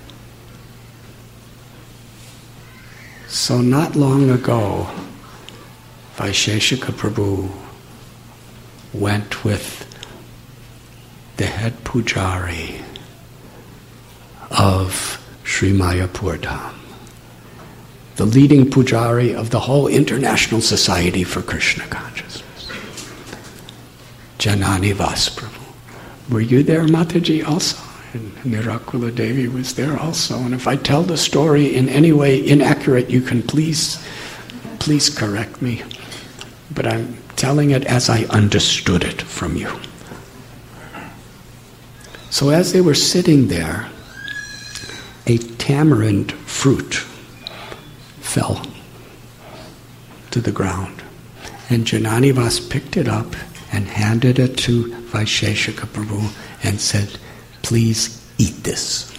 So not long ago, Vaisheshika Prabhu went with the head pujari of Sri Mayapur Dham, the leading pujari of the whole International Society for Krishna Consciousness, Janani Vas Prabhu. Were you there, Mataji, also? And Nirakula Devi was there also. And if I tell the story in any way inaccurate, you can please correct me. But I'm telling it as I understood it from you. So as they were sitting there, a tamarind fruit fell to the ground. And Jananivas picked it up and handed it to Vaisheshika Prabhu and said, "Please eat this."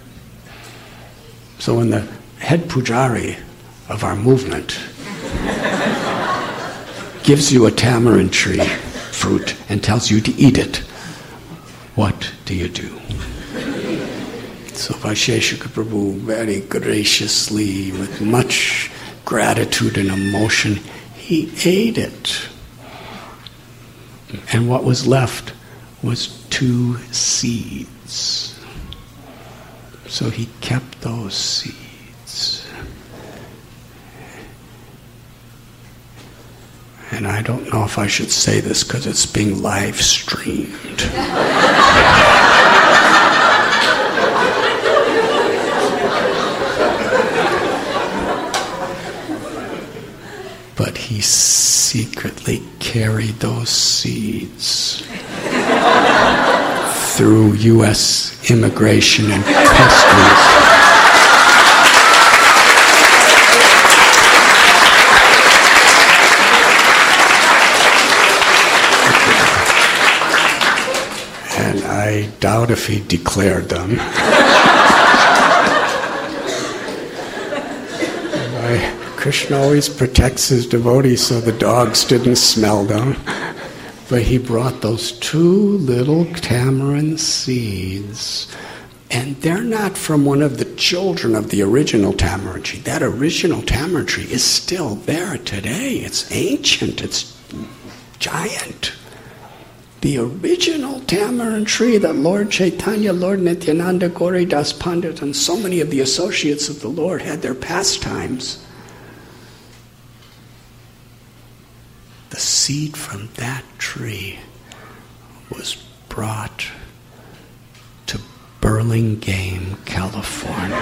So when the head pujari of our movement gives you a tamarind tree fruit and tells you to eat it, what do you do? So Vaisheshika Prabhu very graciously, with much gratitude and emotion, he ate it. And what was left was 2 seeds. So he kept those seeds. And I don't know if I should say this because it's being live streamed. But he secretly carried those seeds through U.S. immigration and customs. And I doubt if he declared them. Krishna always protects his devotees so the dogs didn't smell them. But he brought those 2 little tamarind seeds, and they're not from one of the children of the original tamarind tree. That original tamarind tree is still there today. It's ancient. It's giant. The original tamarind tree that Lord Chaitanya, Lord Nityananda, Gauri Das Pandit, and so many of the associates of the Lord had their pastimes. The seed from that tree was brought to Burlingame, California.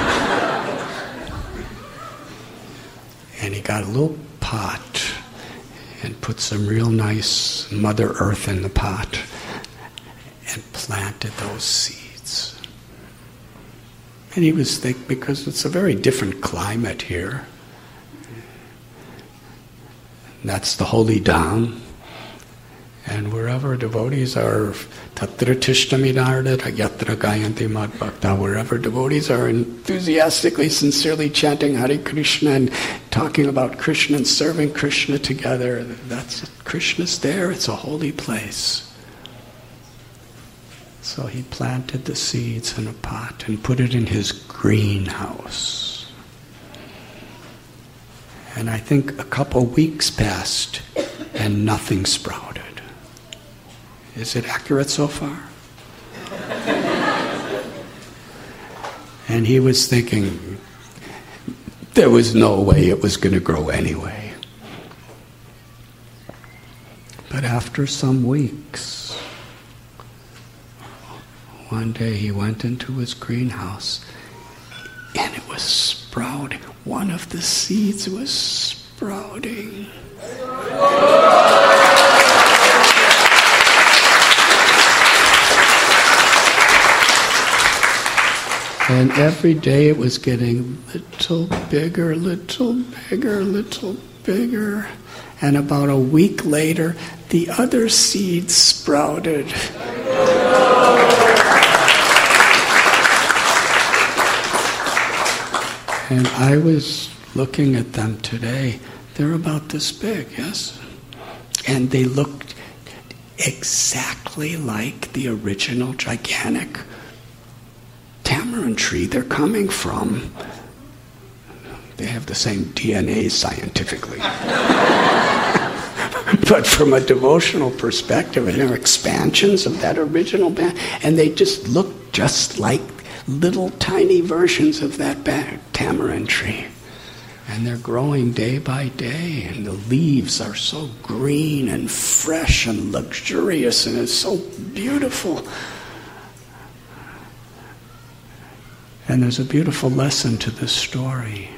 And he got a little pot and put some real nice Mother Earth in the pot and planted those seeds. And he was thinking, because it's a very different climate here. That's the holy Dham. And wherever devotees are, tatra tishtamidardat yatra gayanti mad bhakta, wherever devotees are enthusiastically, sincerely chanting Hare Krishna and talking about Krishna and serving Krishna together, that's Krishna's there. It's a holy place. So he planted the seeds in a pot and put it in his greenhouse. And I think a couple weeks passed and nothing sprouted. Is it accurate so far? And he was thinking there was no way it was going to grow anyway. But after some weeks, one day he went into his greenhouse and it was sprouting. One of the seeds was sprouting. And every day it was getting little bigger, little bigger, little bigger. And about a week later, the other seeds sprouted. And I was looking at them today. They're about this big, yes? And they looked exactly like the original gigantic tamarind tree they're coming from. They have the same DNA scientifically. But from a devotional perspective, they're expansions of that original band. And they just look just like little tiny versions of that tamarind tree. And they're growing day by day, and the leaves are so green and fresh and luxurious, and it's so beautiful. And there's a beautiful lesson to this story.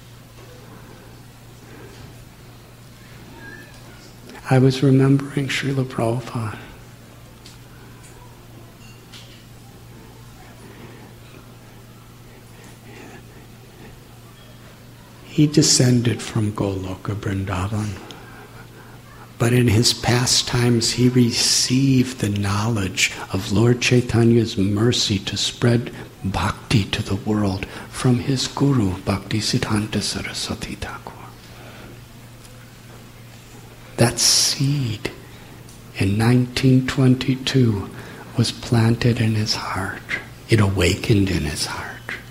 I was remembering Srila Prabhupada. He descended from Goloka Vrindavan, but in his pastimes he received the knowledge of Lord Chaitanya's mercy to spread bhakti to the world from his guru, Bhaktisiddhanta Saraswati Thakur. That seed in 1922 was planted in his heart. It awakened in his heart.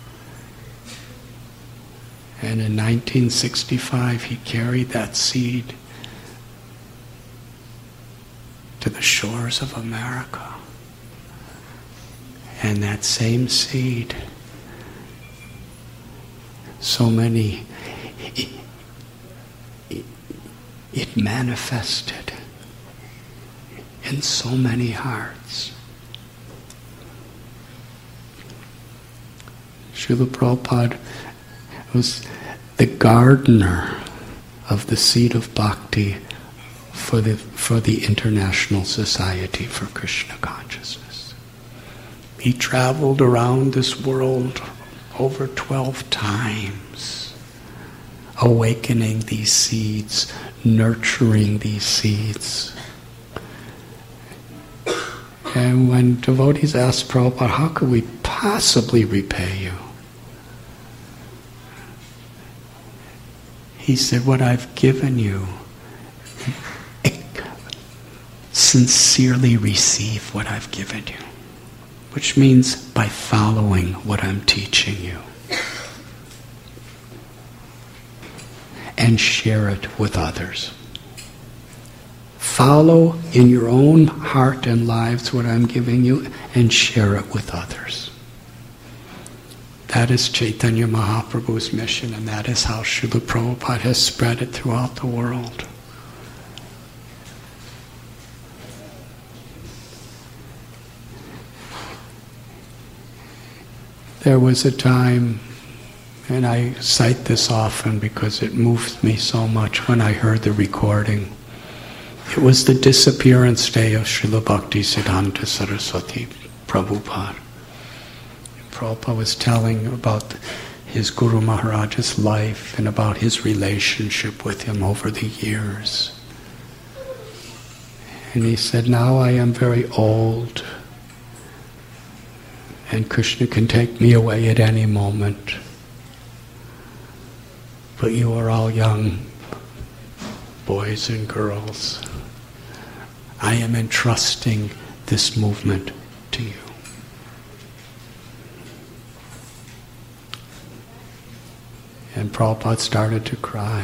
And in 1965, he carried that seed to the shores of America. And that same seed, it manifested in so many hearts. Srila Prabhupada was the gardener of the seed of bhakti for the International Society for Krishna Consciousness. He traveled around this world over 12 times, awakening these seeds, nurturing these seeds. And when devotees asked Prabhupada, how could we possibly repay you? He said, what I've given you, sincerely receive what I've given you. Which means by following what I'm teaching you. And share it with others. Follow in your own heart and lives what I'm giving you and share it with others. That is Chaitanya Mahaprabhu's mission, and that is how Srila Prabhupada has spread it throughout the world. There was a time, and I cite this often because it moved me so much when I heard the recording. It was the disappearance day of Srila Bhaktisiddhanta Saraswati Prabhupada. Prabhupada was telling about his Guru Maharaj's life and about his relationship with him over the years. And he said, now I am very old, and Krishna can take me away at any moment. But you are all young boys and girls. I am entrusting this movement to you. And Prabhupada started to cry.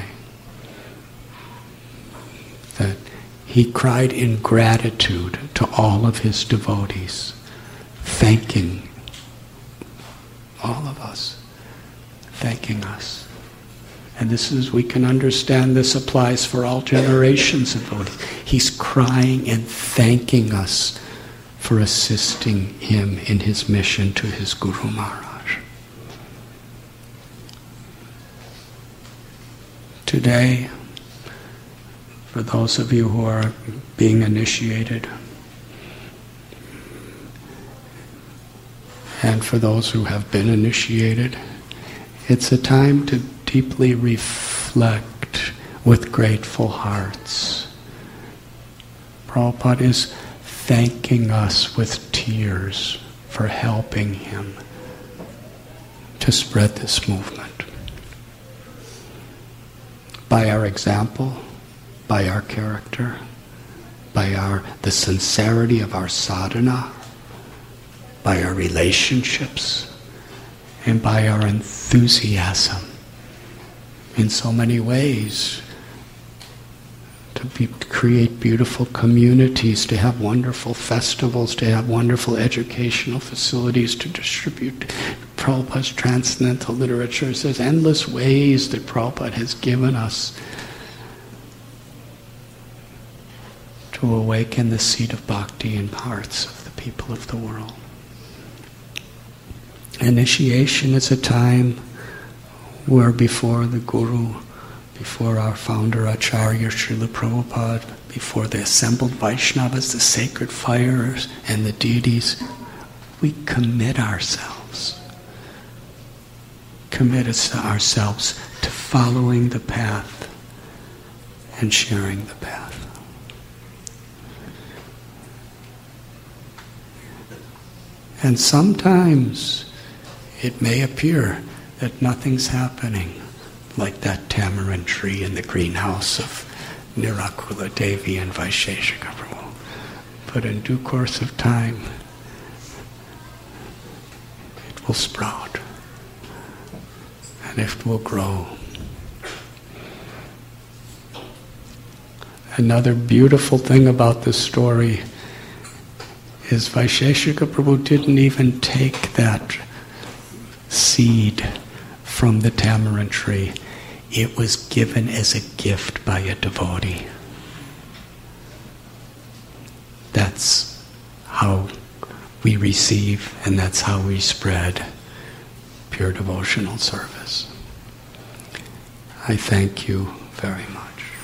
That he cried in gratitude to all of his devotees, thanking all of us, thanking us. And this is, we can understand this applies for all generations of devotees. He's crying and thanking us for assisting him in his mission to his Guru Maharaj. Today, for those of you who are being initiated, and for those who have been initiated, it's a time to deeply reflect with grateful hearts. Prabhupada is thanking us with tears for helping him to spread this movement. By our example, by our character, by the sincerity of our sadhana, by our relationships, and by our enthusiasm in so many ways to create beautiful communities, to have wonderful festivals, to have wonderful educational facilities, to distribute Prabhupada's transcendental literature. There's endless ways that Prabhupada has given us to awaken the seed of bhakti in hearts of the people of the world. Initiation is a time where before the Guru, before our founder Acharya Srila Prabhupada, before the assembled Vaishnavas, the sacred fires and the deities, we commit ourselves. Commit ourselves to following the path and sharing the path. And sometimes it may appear that nothing's happening, like that tamarind tree in the greenhouse of Nirakula Devi and Vaisheshika Prabhu. But in due course of time, it will sprout and it will grow. Another beautiful thing about this story is Vaisheshika Prabhu didn't even take that seed from the tamarind tree. It was given as a gift by a devotee. That's how we receive and that's how we spread pure devotional service. I thank you very much.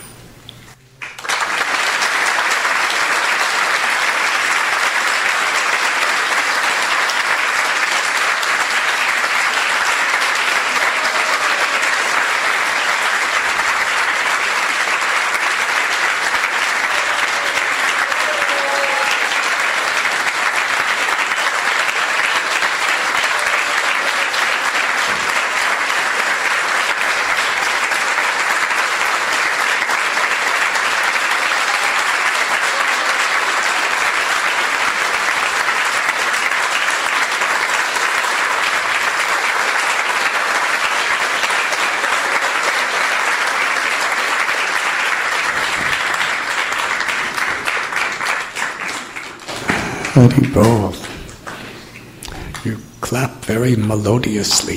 Hari Bol. You clap very melodiously.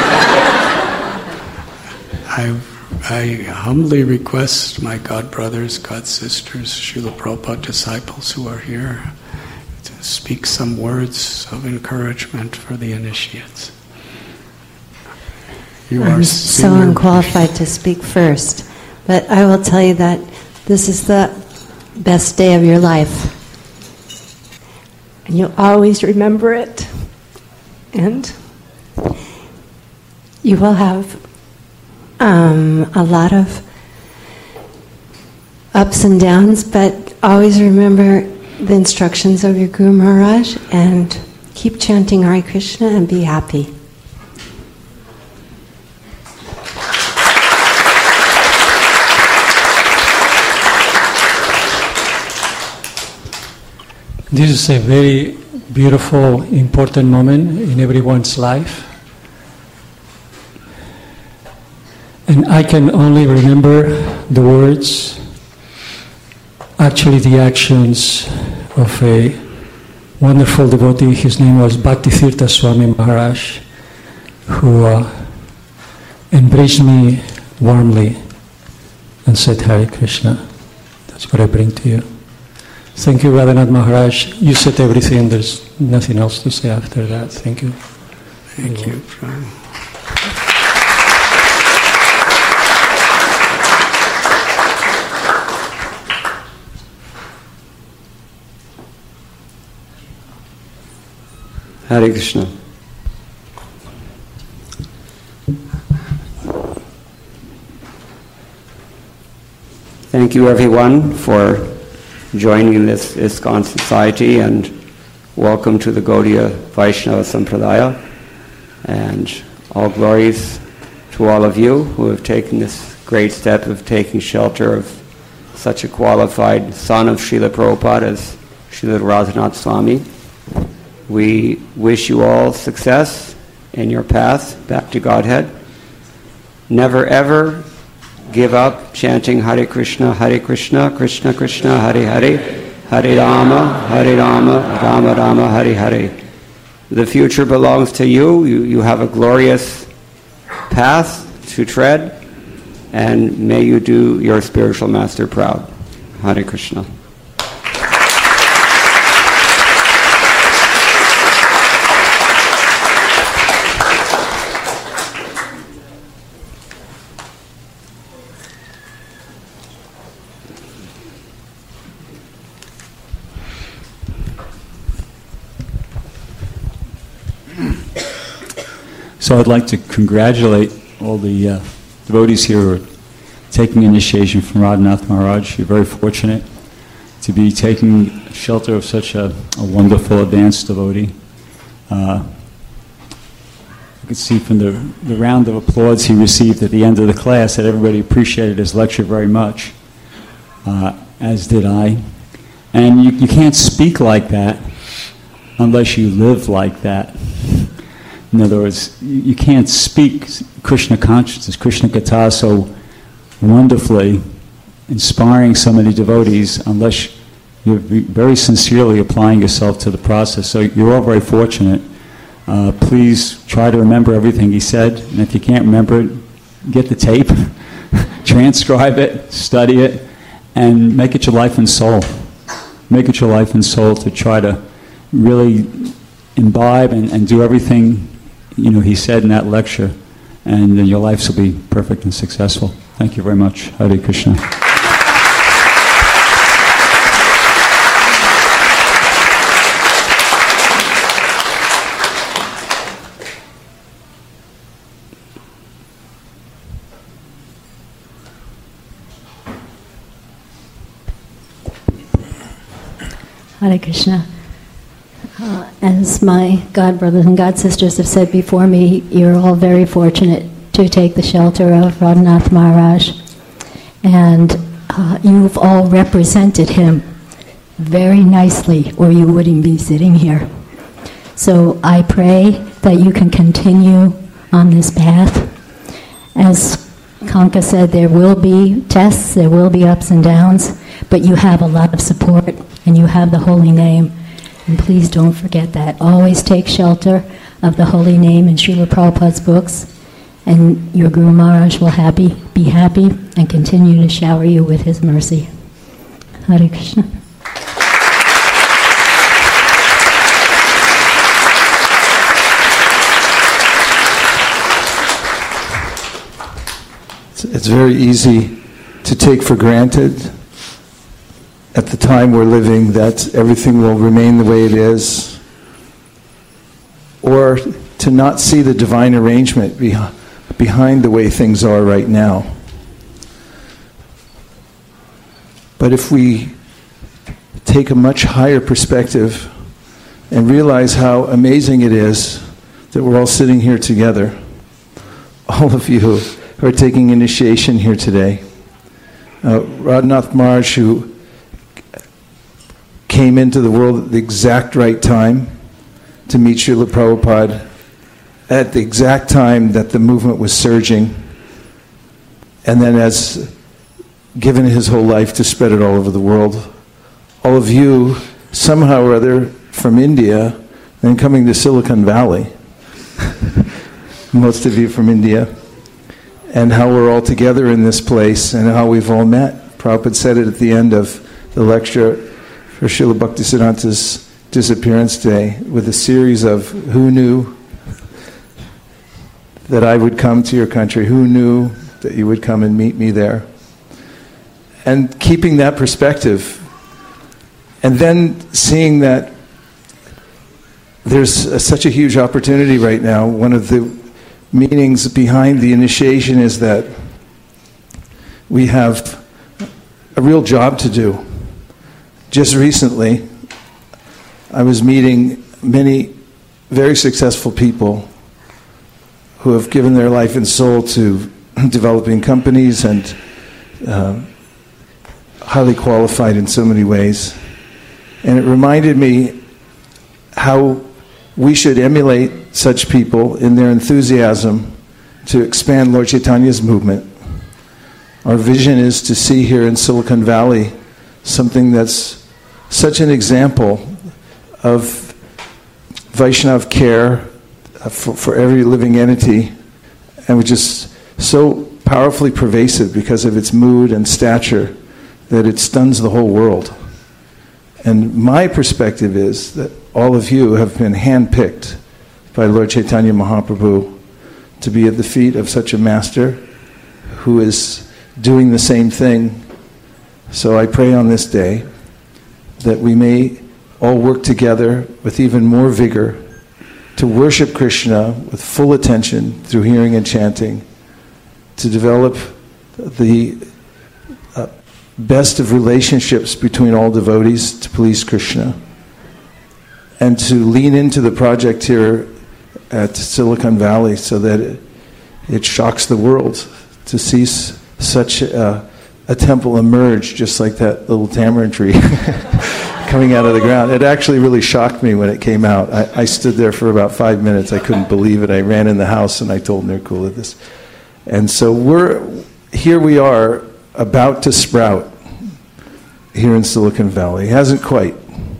I humbly request my god brothers, god sisters, Srila Prabhupada disciples who are here to speak some words of encouragement for the initiates. I'm so unqualified to speak first, but I will tell you that this is the best day of your life. And you'll always remember it. And you will have a lot of ups and downs, but always remember the instructions of your Guru Maharaj and keep chanting Hare Krishna and be happy. This is a very beautiful, important moment in everyone's life. And I can only remember the words, actually the actions of a wonderful devotee. His name was Bhaktitirtha Swami Maharaj, who embraced me warmly and said, Hare Krishna. That's what I bring to you. Thank you, Radhanath Maharaj. You said everything. There's nothing else to say after that. Thank you. Thank you. Hare Krishna. Thank you, everyone, for joining this ISKCON Society, and welcome to the Gaudiya Vaishnava Sampradaya, and all glories to all of you who have taken this great step of taking shelter of such a qualified son of Srila Prabhupada as Srila Radhanath Swami. We wish you all success in your path back to Godhead. Never ever give up chanting Hare Krishna, Krishna Krishna, Hare Hare, Hare Rama, Rama Rama, Hare Hare. The future belongs to you. You have a glorious path to tread, and may you do your spiritual master proud. Hare Krishna. So I'd like to congratulate all the devotees here who are taking initiation from Radhanath Maharaj. You're very fortunate to be taking shelter of such a wonderful advanced devotee. You could see from the round of applause he received at the end of the class that everybody appreciated his lecture very much, as did I. And you can't speak like that unless you live like that. In other words, you can't speak Krishna consciousness, Krishna Katha so wonderfully, inspiring so many devotees, unless you're very sincerely applying yourself to the process. So you're all very fortunate. Please try to remember everything he said, and if you can't remember it, get the tape, transcribe it, study it, and make it your life and soul. Make it your life and soul to try to really imbibe and do everything he said in that lecture, and then your lives will be perfect and successful. Thank you very much. Hare Krishna. Hare Krishna. As my God brothers and God sisters have said before me, you're all very fortunate to take the shelter of Radhanath Maharaj. And you've all represented him very nicely, or you wouldn't be sitting here. So I pray that you can continue on this path. As Kanka said, there will be tests, there will be ups and downs, but you have a lot of support, and you have the holy name. And please don't forget that. Always take shelter of the holy name in Srila Prabhupada's books, and your Guru Maharaj will be happy and continue to shower you with his mercy. Hare Krishna. It's very easy to take for granted at the time we're living that everything will remain the way it is, or to not see the divine arrangement behind the way things are right now. But if we take a much higher perspective and realize how amazing it is that we're all sitting here together, all of you who are taking initiation here today, Radhanath Maharaj, who came into the world at the exact right time to meet Srila Prabhupada, at the exact time that the movement was surging, and then has given his whole life to spread it all over the world. All of you, somehow or other, from India, and coming to Silicon Valley, most of you from India, and how we're all together in this place, and how we've all met. Prabhupada said it at the end of the lecture for Srila Bhaktisiddhanta's disappearance day, with a series of who knew that I would come to your country, who knew that you would come and meet me there. And keeping that perspective, and then seeing that there's such a huge opportunity right now. One of the meanings behind the initiation is that we have a real job to do. Just recently, I was meeting many very successful people who have given their life and soul to developing companies and highly qualified in so many ways. And it reminded me how we should emulate such people in their enthusiasm to expand Lord Chaitanya's movement. Our vision is to see here in Silicon Valley something that's such an example of Vaishnav care for every living entity, and which is so powerfully pervasive because of its mood and stature that it stuns the whole world. And my perspective is that all of you have been handpicked by Lord Chaitanya Mahaprabhu to be at the feet of such a master who is doing the same thing. So I pray on this day that we may all work together with even more vigor to worship Krishna with full attention through hearing and chanting, to develop the best of relationships between all devotees to please Krishna, and to lean into the project here at Silicon Valley so that it shocks the world to see such a temple emerge just like that little tamarind tree coming out of the ground. It actually really shocked me when it came out. I stood there for about 5 minutes. I couldn't believe it. I ran in the house and I told Nirkula this. And so we are about to sprout here in Silicon Valley. It hasn't quite.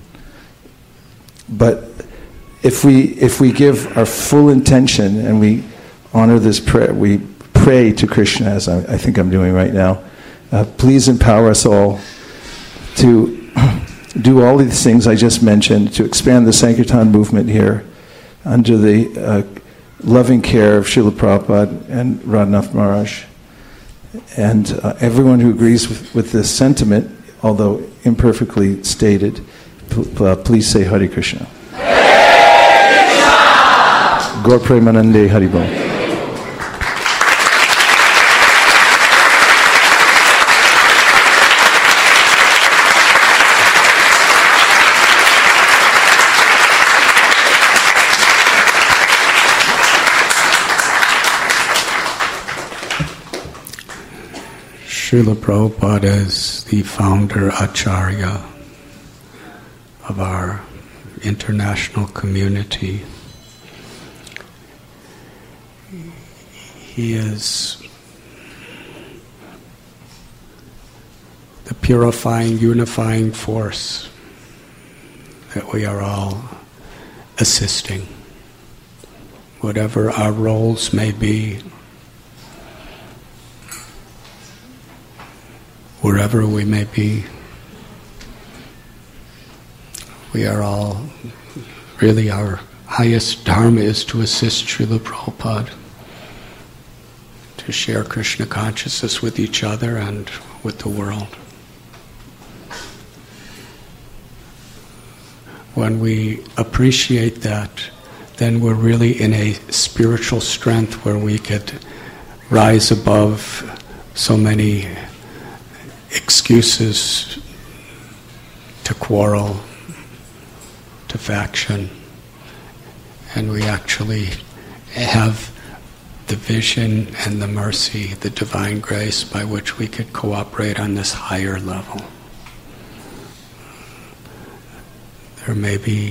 But if we give our full intention and we honor this prayer, we pray to Krishna, as I think I'm doing right now, please empower us all to do all these things I just mentioned, to expand the Sankirtan movement here under the loving care of Srila Prabhupada and Radhanath Maharaj. And everyone who agrees with this sentiment, although imperfectly stated, please say Hare Krishna. Hare Krishna! Gaur Premanande Haribol. Srila Prabhupada is the founder Acharya of our international community. He is the purifying, unifying force that we are all assisting. Whatever our roles may be, wherever we may be, we are all, really our highest dharma is to assist Srila Prabhupada, to share Krishna consciousness with each other and with the world. When we appreciate that, then we're really in a spiritual strength where we could rise above so many excuses to quarrel, to faction, and we actually have the vision and the mercy, the divine grace by which we could cooperate on this higher level. There may be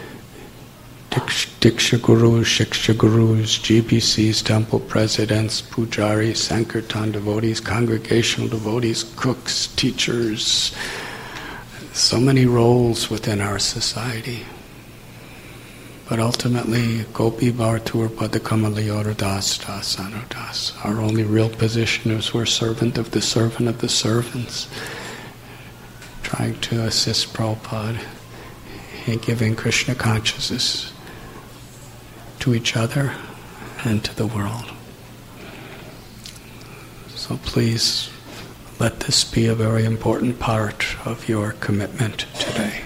Diksha Gurus, Shiksha Gurus, GBCs, temple presidents, pujaris, Sankirtan devotees, congregational devotees, cooks, teachers, so many roles within our society. But ultimately, Gopi Bhartur Padakamalayora Das Das Anudas. Our only real position is we're servant of the servants, trying to assist Prabhupada in giving Krishna consciousness to each other and to the world. So please let this be a very important part of your commitment today.